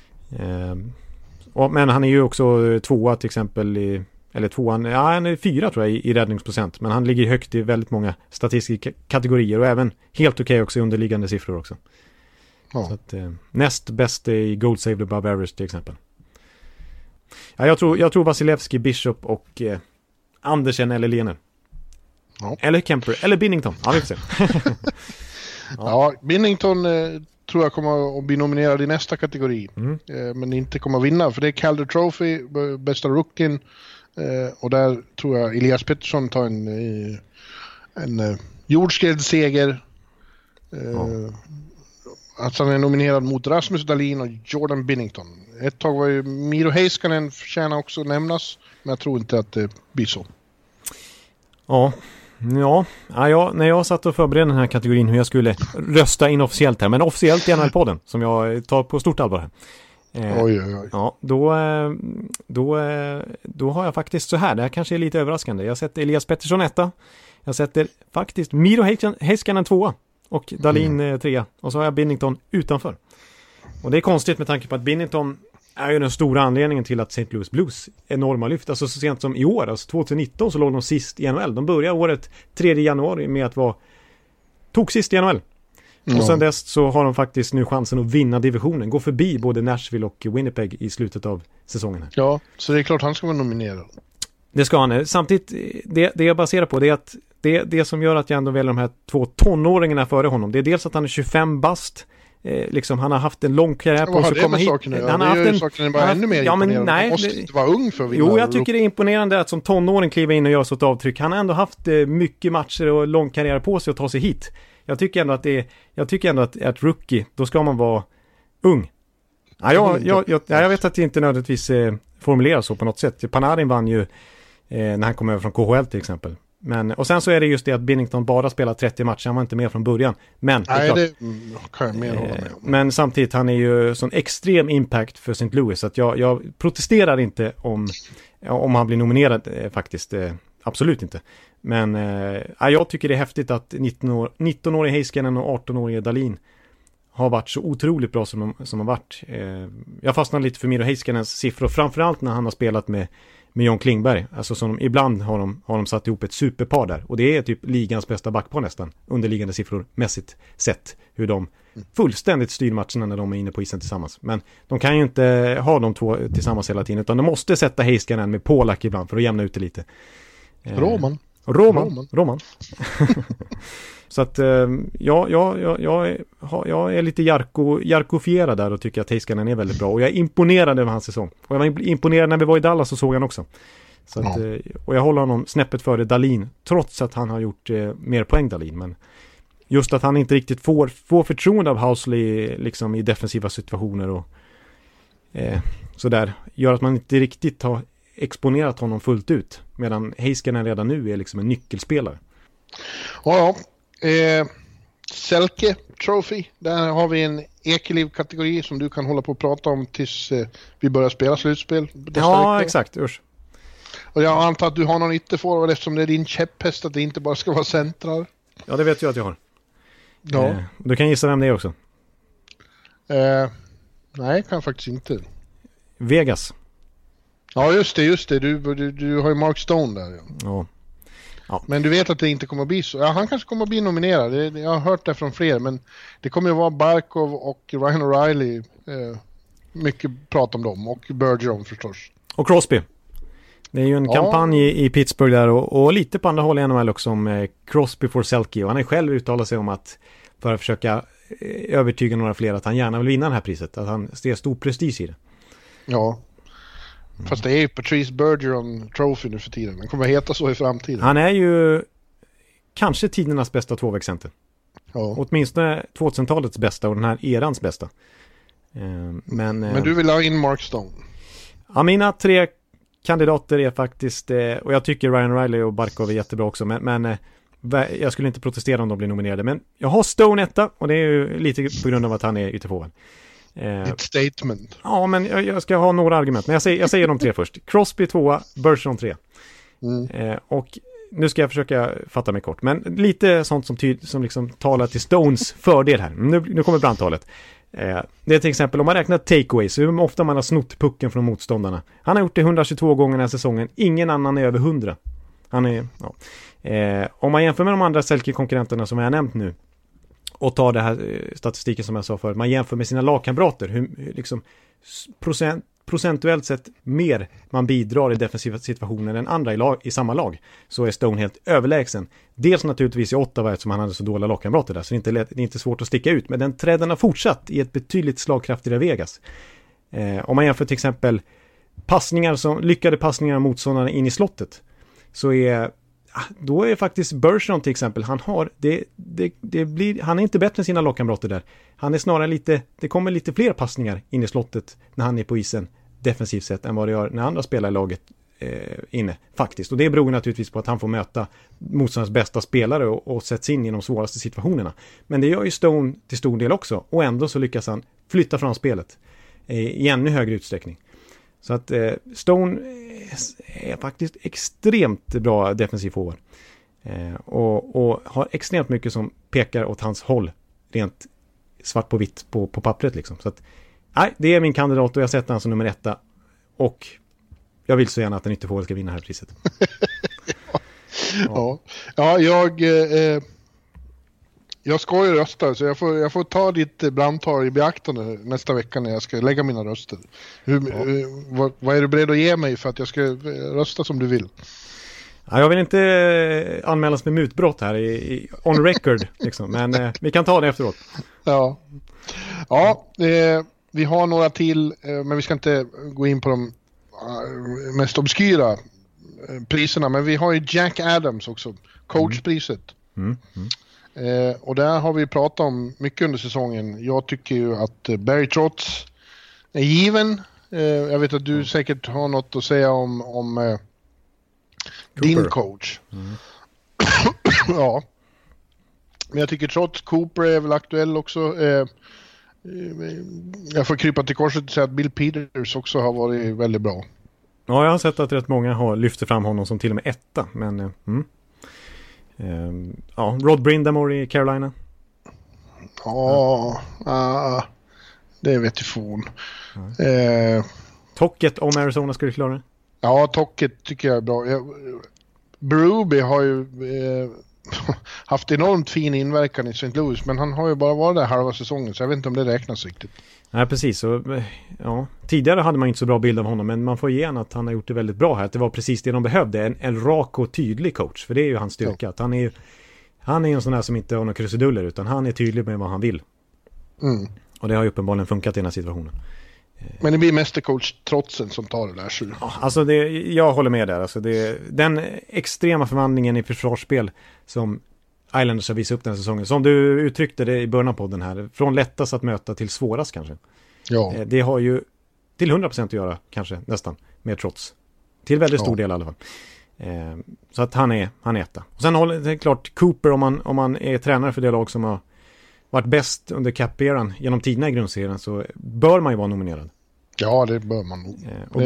Men han är ju också 2 till exempel eller 2, han är 4 tror jag i räddningsprocent, men han ligger högt i väldigt många statistiska kategorier och även helt okej också i underliggande siffror också. Ja. Så att, näst bäst i goal save above average till exempel. Ja, jag tror Vasilevskiy, Bishop och Andersen eller Lehner. Ja. Eller Kemper, eller Binnington. Ja, vi får se. Ja, Binnington tror jag kommer att bli nominerad i nästa kategori. Men inte kommer att vinna, för det är Calder Trophy, bästa rookien. Och där tror jag Elias Pettersson tar en jordskredsseger. att han är nominerad mot Rasmus Dahlin och Jordan Binnington. Ett tag var ju Miro Heiskanen förtjänar också nämnas, men jag tror inte att det blir så. Ja, när jag satt och förberedde den här kategorin hur jag skulle rösta inofficiellt här, men officiellt i NHL-podden som jag tar på stort allvar här. Oj. Ja, då har jag faktiskt så här, det här kanske är lite överraskande. Jag sätter Elias Pettersson 1, jag sätter faktiskt Miro Heiskanen 2 och Dahlin 3, och så har jag Binnington utanför. Och det är konstigt med tanke på att Binnington är ju den stora anledningen till att St. Louis Blues enorma lyft. Alltså så sent som i år, alltså 2019 så låg de sist i NHL. De började året 3 januari med att tog sist i NHL. Och sen dess så har de faktiskt nu chansen att vinna divisionen. Gå förbi både Nashville och Winnipeg i slutet av säsongen här. Ja, så det är klart han ska vara nominerad. Det ska han. Samtidigt, det jag baserar på det är att det som gör att jag ändå väljer de här 2 tonåringarna före honom. Det är dels att han är 25 bast. Liksom, han har haft en lång karriär på sig att komma hit. Han har haft saken bara ännu mer imponerande. Han måste inte vara ung för att vinna. Jo, jag tycker det är imponerande att som tonåring kliva in och göra så ett avtryck. Han har ändå haft mycket matcher och lång karriär på sig att ta sig hit. Jag tycker ändå att ett rookie, då ska man vara ung. Ja, jag vet att det inte nödvändigtvis formuleras så på något sätt. Panarin vann ju när han kom över från KHL till exempel. Och sen så är det just det att Binnington bara spelar 30 matcher, han var inte med från början. Men det kan jag mer hålla med om. Men samtidigt, han är ju sån extrem impact för St. Louis, så att jag protesterar inte om han blir nominerad faktiskt. Absolut inte. Men jag tycker det är häftigt att 19-årig Heiskanen och 18-årig Dahlin har varit så otroligt bra som har varit. Jag fastnar lite för Miro Heiskanens siffror, framförallt när han har spelat med John Klingberg. Alltså som ibland har de satt ihop ett superpar där. Och det är typ ligans bästa backpar nästan. Underliggande siffror mässigt sett. Hur de fullständigt styr matcherna när de är inne på isen tillsammans. Men de kan ju inte ha de 2 tillsammans hela tiden. Utan de måste sätta Heiskanen med Polak ibland för att jämna ut det lite. Roman. Så att jag är lite Jarko-fierad där och tycker att Heiskanen är väldigt bra. Och jag är imponerad över hans säsong. Och jag var imponerad när vi var i Dallas och såg han också. Så att, och jag håller honom snäppet före Dahlin, trots att han har gjort mer poäng Dahlin. Men just att han inte riktigt får förtroende av Housley liksom i defensiva situationer och sådär, gör att man inte riktigt har exponerat honom fullt ut. Medan Heiskanen redan nu är liksom en nyckelspelare. Ja. Selke Trophy, där har vi en Ekeliv-kategori som du kan hålla på och prata om tills vi börjar spela slutspel. Ja, exakt. Usch. Och jag antar att du har någon ytterforward eftersom det är din käpphäst att det inte bara ska vara centrar. Ja, det vet jag att jag har. Ja. Du kan gissa vem det är också. Nej, kan faktiskt inte. Vegas. Ja, just det. Du har ju Mark Stone där. Ja. Men du vet att det inte kommer att bli så. Ja, han kanske kommer att bli nominerad. Jag har hört det från fler, men det kommer att vara Barkov och Ryan O'Reilly. Mycket prat om dem. Och Bergeron förstås. Och Crosby. Det är ju en kampanj i Pittsburgh där och lite på andra håll i NHL också om Crosby for Selke. Och han har själv uttalat sig om att för att försöka övertyga några fler att han gärna vill vinna det här priset. Att han ser stor prestige i det. Ja. Fast det är ju Patrice Bergeron Trophy nu för tiden. Den kommer att heta så i framtiden. Han är ju kanske tidernas bästa tvåvägscenter. Ja. Åtminstone 2000-talets bästa och den här erans bästa. Men du vill ha in Mark Stone? Ja, mina 3 kandidater är faktiskt, och jag tycker Ryan O'Reilly och Barkov är jättebra också, men jag skulle inte protestera om de blir nominerade. Men jag har Stone 1 och det är ju lite på grund av att han är ytterforward. Ett statement. Ja, men jag ska ha några argument. Men jag säger de 3 först. Crosby 2, Bergeron 3. Och nu ska jag försöka fatta mig kort. Men lite sånt som liksom talar till Stones fördel här. Nu kommer brandtalet. Det är till exempel om man räknar takeaways, hur ofta man har snott pucken från motståndarna. Han har gjort det 122 gånger den här säsongen. Ingen annan är över 100. Om man jämför med de andra Selke-konkurrenterna som jag har nämnt nu och tar det här statistiken som jag sa förut, man jämför med sina lagkamrater, hur liksom procentuellt sett mer man bidrar i defensiva situationer än andra i samma lag, så är Stone helt överlägsen. Dels naturligtvis i Ottawa eftersom han hade så dåliga lagkamrater där, så det är inte svårt att sticka ut, men den trenden har fortsatt i ett betydligt slagkraftigare Vegas. Om man jämför till exempel lyckade passningar av motståndarna in i slottet, så är då är faktiskt Bergeron till exempel, han är inte bättre än sina lagkamrater där. Han är snarare det kommer lite fler passningar in i slottet när han är på isen defensivt sett än vad det gör när andra spelar i laget inne faktiskt. Och det beror naturligtvis på att han får möta motståndarens bästa spelare och sätts in i de svåraste situationerna. Men det gör ju Stone till stor del också, och ändå så lyckas han flytta fram spelet i ännu högre utsträckning. Så att Stone är faktiskt extremt bra defensiv forward. Och har extremt mycket som pekar åt hans håll rent svart på vitt på pappret liksom. Så att nej, det är min kandidat och jag sätter han som nummer 1 och jag vill så gärna att den inte ska vinna det här priset. Jag ska ju rösta, så jag får ta ditt brandtal i beaktande nästa vecka när jag ska lägga mina röster. Vad är du beredd att ge mig för att jag ska rösta som du vill? Ja, jag vill inte anmälas med mutbrott här on record liksom, men vi kan ta det efteråt. Vi har några till, men vi ska inte gå in på de mest obskyra priserna, men vi har ju Jack Adams också, coachpriset. Och där har vi pratat om mycket under säsongen. Jag tycker ju att Barry Trotz är given. Jag vet att du säkert har något att säga om din coach. Ja. Men jag tycker Trotz, Cooper är väl aktuell också. Jag får krypa till korset och säga att Bill Peters också har varit väldigt bra. Ja, jag har sett att rätt många har lyft fram honom som till och med 1, men Rod Brindamore i Carolina. Det vet jag fan. Tocket om Arizona skulle klara det. Ja, Tocket tycker jag är bra. Berube har ju haft enormt fin inverkan i St. Louis, men han har ju bara varit där halva säsongen, så jag vet inte om det räknas riktigt. Nej, precis. Så, tidigare hade man inte så bra bild av honom, men man får igen att han har gjort det väldigt bra här. Att det var precis det de behövde, en rak och tydlig coach. För det är ju hans styrka. Att han är en sån här som inte har några krusiduller, utan han är tydlig med vad han vill. Och det har ju uppenbarligen funkat i den här situationen. Men det blir mästercoach Trotsen som tar det där. Så. Ja, alltså jag håller med där. Alltså den extrema förvandlingen i försvarsspel som Islanders har visat upp den här säsongen. Som du uttryckte det i början av podden här. Från lättast att möta till svårast kanske. Ja. Det har ju till 100% att göra kanske nästan med Trotz. Till väldigt stor del i alla fall. Så att han är 1. Och sen håller det klart Cooper om man är tränare för det lag som har varit bäst under cap-eran genom tiderna i grundserien, så bör man ju vara nominerad. Ja, det bör man nog. Och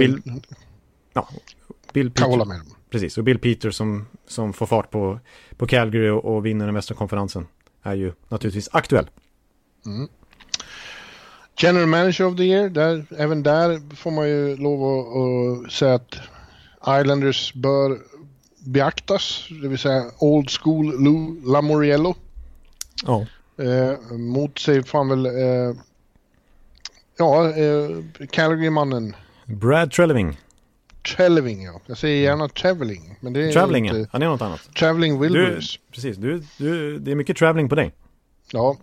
Bill kan hålla med. Precis, och Bill Peters som får fart på Calgary och vinner den västra konferensen är ju naturligtvis aktuell. General Manager of the Year, även där får man ju lov att säga att Islanders bör beaktas, det vill säga Old School Lou Lamoriello. Ja. Mot sig fan väl Calgary-mannen Brad Treliving, ja. Jag säger gärna Traveling, men det är Traveling, inte... han är något annat. Traveling Wilburys. Precis, det är mycket traveling på dig. Ja.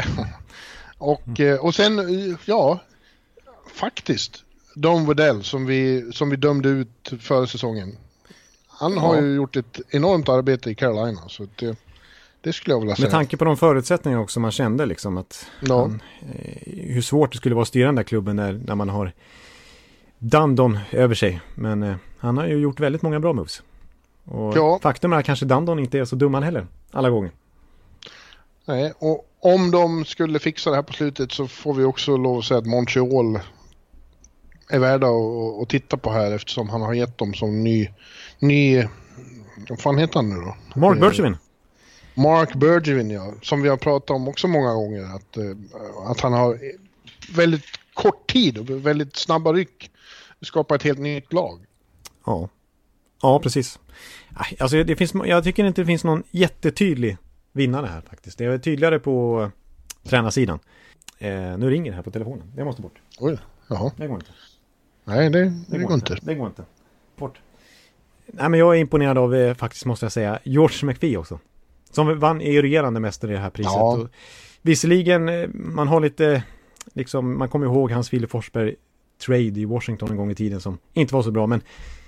Och sen, faktiskt Don Waddell som vi dömde ut förra säsongen. Han har ju gjort ett enormt arbete i Carolina, så det skulle jag vilja säga. Med tanke på de förutsättningar också man kände liksom att hur svårt det skulle vara att styra den där klubben när man har Dundon över sig. Men han har ju gjort väldigt många bra moves. Och faktum är att kanske Dundon inte är så dumman heller alla gånger. Nej, och om de skulle fixa det här på slutet så får vi också lov att säga att Montreal är värda att titta på här, eftersom han har gett dem som ny vad fan heter han nu då? Mark Bergevin, ja. Som vi har pratat om också många gånger. Att han har väldigt kort tid och väldigt snabba ryck skapar ett helt nytt lag. Ja, precis. Alltså jag tycker inte det finns någon jättetydlig vinnare här faktiskt. Det är tydligare på tränarsidan. Nu ringer det här på telefonen. Det måste bort. Oj, jaha. Det går inte. Nej, det går inte. Det går inte. Bort. Nej, men jag är imponerad av faktiskt, måste jag säga, George McPhee också. Som vann regerande mästare i det här priset. Ja. Och visserligen, man har lite man kommer ihåg hans Filip Forsberg trade i Washington en gång i tiden som inte var så bra, men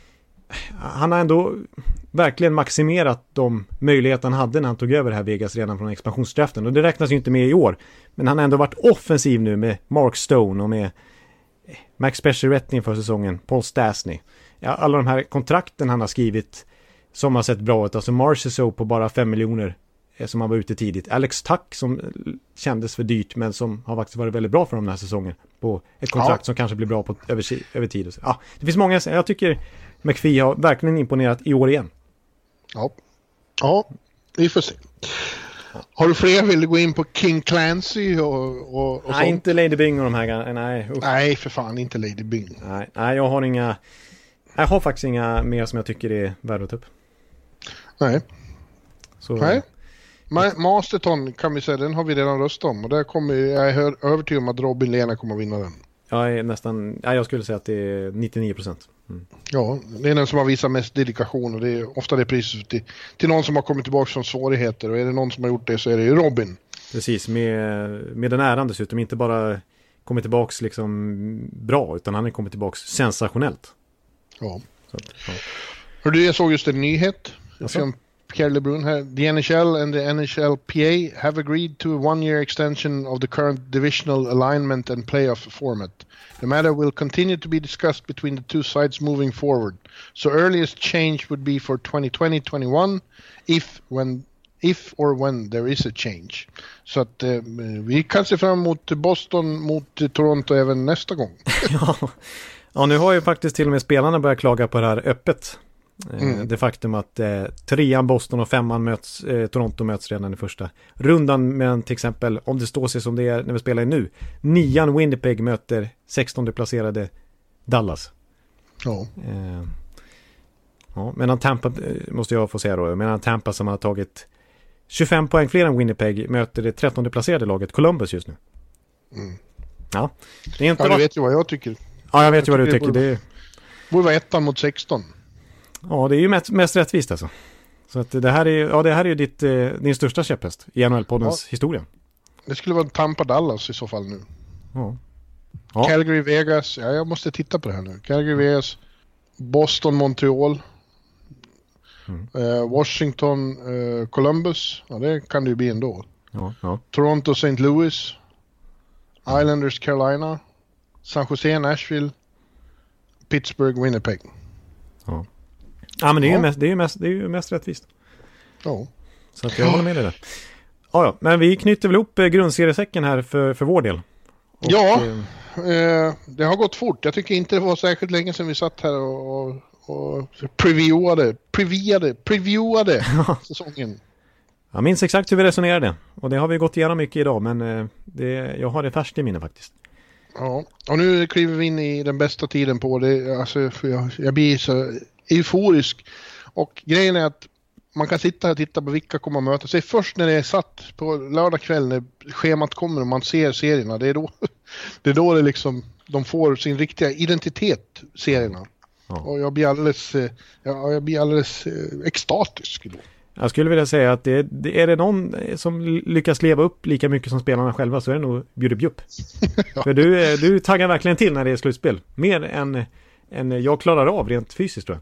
han har ändå verkligen maximerat de möjligheter han hade när han tog över det här Vegas redan från expansionsdraften. Och det räknas ju inte med i år. Men han har ändå varit offensiv nu med Mark Stone och med Max Pacioretty för säsongen, Paul Stastny. Ja, alla de här kontrakten han har skrivit som har sett bra ut. Alltså Marchessault på bara 5 miljoner som han var ute tidigt. Alex Tuck som kändes för dyrt men som har faktiskt varit väldigt bra för dem den här säsongen. På ett kontrakt som kanske blir bra på över tid. Ja, det finns många, jag tycker McPhee har verkligen imponerat i år igen. Ja, vi får se. Har du fler? Vill du gå in på King Clancy och nej, sånt? inte Lady Byng och de här. Nej, för fan, inte Lady Byng. Nej, jag har faktiskt inga mer som jag tycker är värda att ta upp. Nej. Så. Nej. Masterton kan vi säga, den har vi redan röstat om. Och där kommer jag är övertygad om att Robin Lehner kommer att vinna den. Jag skulle säga att det är 99%. Mm. Ja, det är den som har visat mest dedikation och det är ofta det priset till någon som har kommit tillbaka från svårigheter, och är det någon som har gjort det så är det ju Robin. Precis, med den äran dessutom, inte bara kommit tillbaka liksom bra, utan han har kommit tillbaka sensationellt. Ja. Så, ja. Hördu, jag såg just en nyhet från Pierre LeBrun här. The NHL and the NHLPA have agreed to a 1-year extension of the current divisional alignment and playoff format. The matter will continue to be discussed between the two sides moving forward. So earliest change would be for 2020-21 if or when there is a change. Så att vi kan se fram emot Boston mot Toronto även nästa gång. Ja, nu har ju faktiskt till och med spelarna börjat klaga på det här öppet. Det faktum att 3an Boston och 5an Toronto möts redan i första rundan, men till exempel om det står sig som det är när vi spelar nu, 9an Winnipeg möter 16:e placerade Dallas. Medan Tampa, måste jag få säga då, medan Tampa som har tagit 25 poäng fler än Winnipeg möter det 13:e placerade laget Columbus just nu. Ja, det är inte du vet ju vad jag tycker. Ja, jag vet ju vad du tycker. Det borde vara 1 mot 16. Ja, det är ju mest rättvist alltså. Så att det här är ju din största käpphäst i NHL-poddens historia. Det skulle vara Tampa Dallas i så fall nu. Ja. Calgary Vegas, jag måste titta på det här nu. Calgary Vegas, Boston Montreal, Washington Columbus, det kan det ju bli ändå. Ja. Toronto St. Louis, Islanders Carolina, San Jose Nashville, Pittsburgh Winnipeg. Ja, men det är ju mest rättvist. Ja. Så att jag håller med dig där. Ja, men vi knyter väl ihop grundseriesäcken här för vår del. Och, det har gått fort. Jag tycker inte det var särskilt länge sedan vi satt här och previewade säsongen. Jag minns exakt hur vi resonerade. Och det har vi gått igenom mycket idag, men jag har det färskt i minne faktiskt. Ja, och nu kliver vi in i den bästa tiden på det. Alltså, jag blir så euforisk. Och grejen är att man kan sitta här och titta på vilka kommer att möta sig. Först när det är satt på lördag kväll när schemat kommer och man ser serierna, det är då det liksom, de får sin riktiga identitet, serierna. Ja. Och jag blir alldeles extatisk då. Jag skulle vilja säga att är det någon som lyckas leva upp lika mycket som spelarna själva, så är det nog Bjude. Ja. För du taggar verkligen till när det är slutspel. Mer än jag klarar av rent fysiskt, tror jag.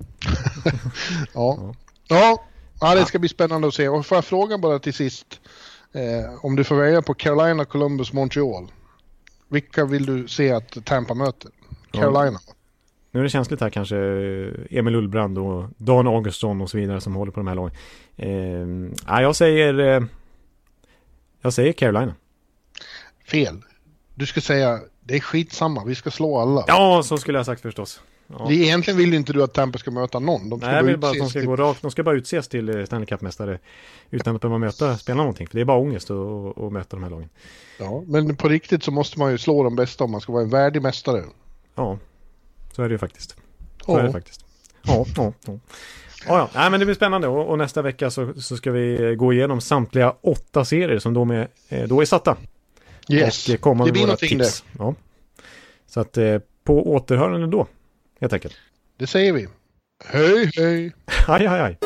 Ja, det ska bli spännande att se. Och får jag fråga bara till sist, om du får välja på Carolina, Columbus, Montreal, vilka vill du se att Tampa möter? Carolina. Nu är det känsligt här kanske, Emil Ullbrand och Dan Augustsson och så vidare som håller på de här lagen. Jag säger Carolina. Fel. Du ska säga, det är skitsamma, vi ska slå alla. Ja, så skulle jag sagt förstås. Ja. Egentligen vill inte du att Tampa ska möta någon. De ska bara utses till Stanley Cup-mästare utan att behöva spela någonting. För det är bara ångest att möta de här lagen. Ja, men på riktigt så måste man ju slå de bästa om man ska vara en värdig mästare. Ja, så är det ju faktiskt. Ja. Nej, men det blir spännande. Och nästa vecka så ska vi gå igenom samtliga 8 serier som då är satta. Yes, och komma det med blir våra någonting tips. Där. Ja. Så att på återhörande då, helt enkelt. Det säger vi. Hej, hej. Hej.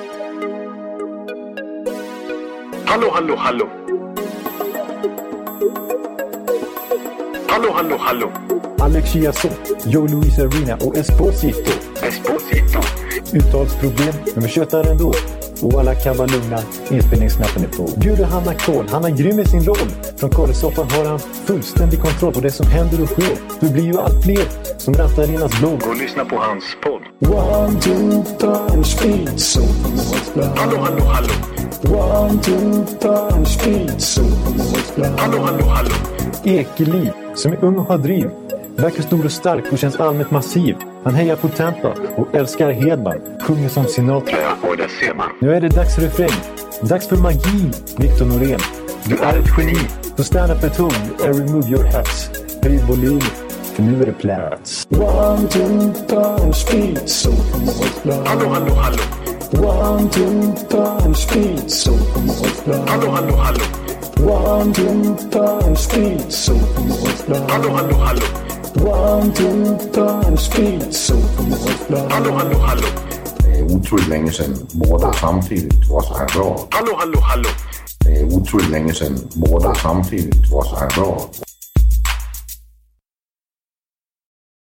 Hallå. Hallå. Alex Chiazot, Joe Luis Arena och Esposito. Uttalsproblem, men vi tjötar ändå. Och alla kan vara lugna, inspelningsknappen är på. Bjuder Hanna Kohl, han är grym i sin roll. Från Kållesoffan har han fullständig kontroll på det som händer och sker. Det blir ju allt fler som rattar in hans blogg. Och lyssna på hans podd. 1, 2, 3, speed, so. Hallå. 1, 2, 3, speed, so. Hallå. Ekeliv, som är ung och har driv. Verkar stor och stark och känns allmänt massiv. Han hejar på Tampa och älskar Hedman. Sjunger som Sinatra. Ja, och där ser man. Nu är det dags för refräng. Dags för magi, Victor Norén. Du är ett geni. Så stand up at home and remove your hats. Höj volym, för nu är det plats. 1, 2, 3, speed, so. Hallå. 1, 2, 3, speed, so. Hallå. 1, 2, 3, speed, so. Hallå. 1, 2, 3, speed, so. Hallå. Det är otroligt länge sedan båda samtidigt var så här bra. Hallå. Det är otroligt länge sedan båda samtidigt var så här bra.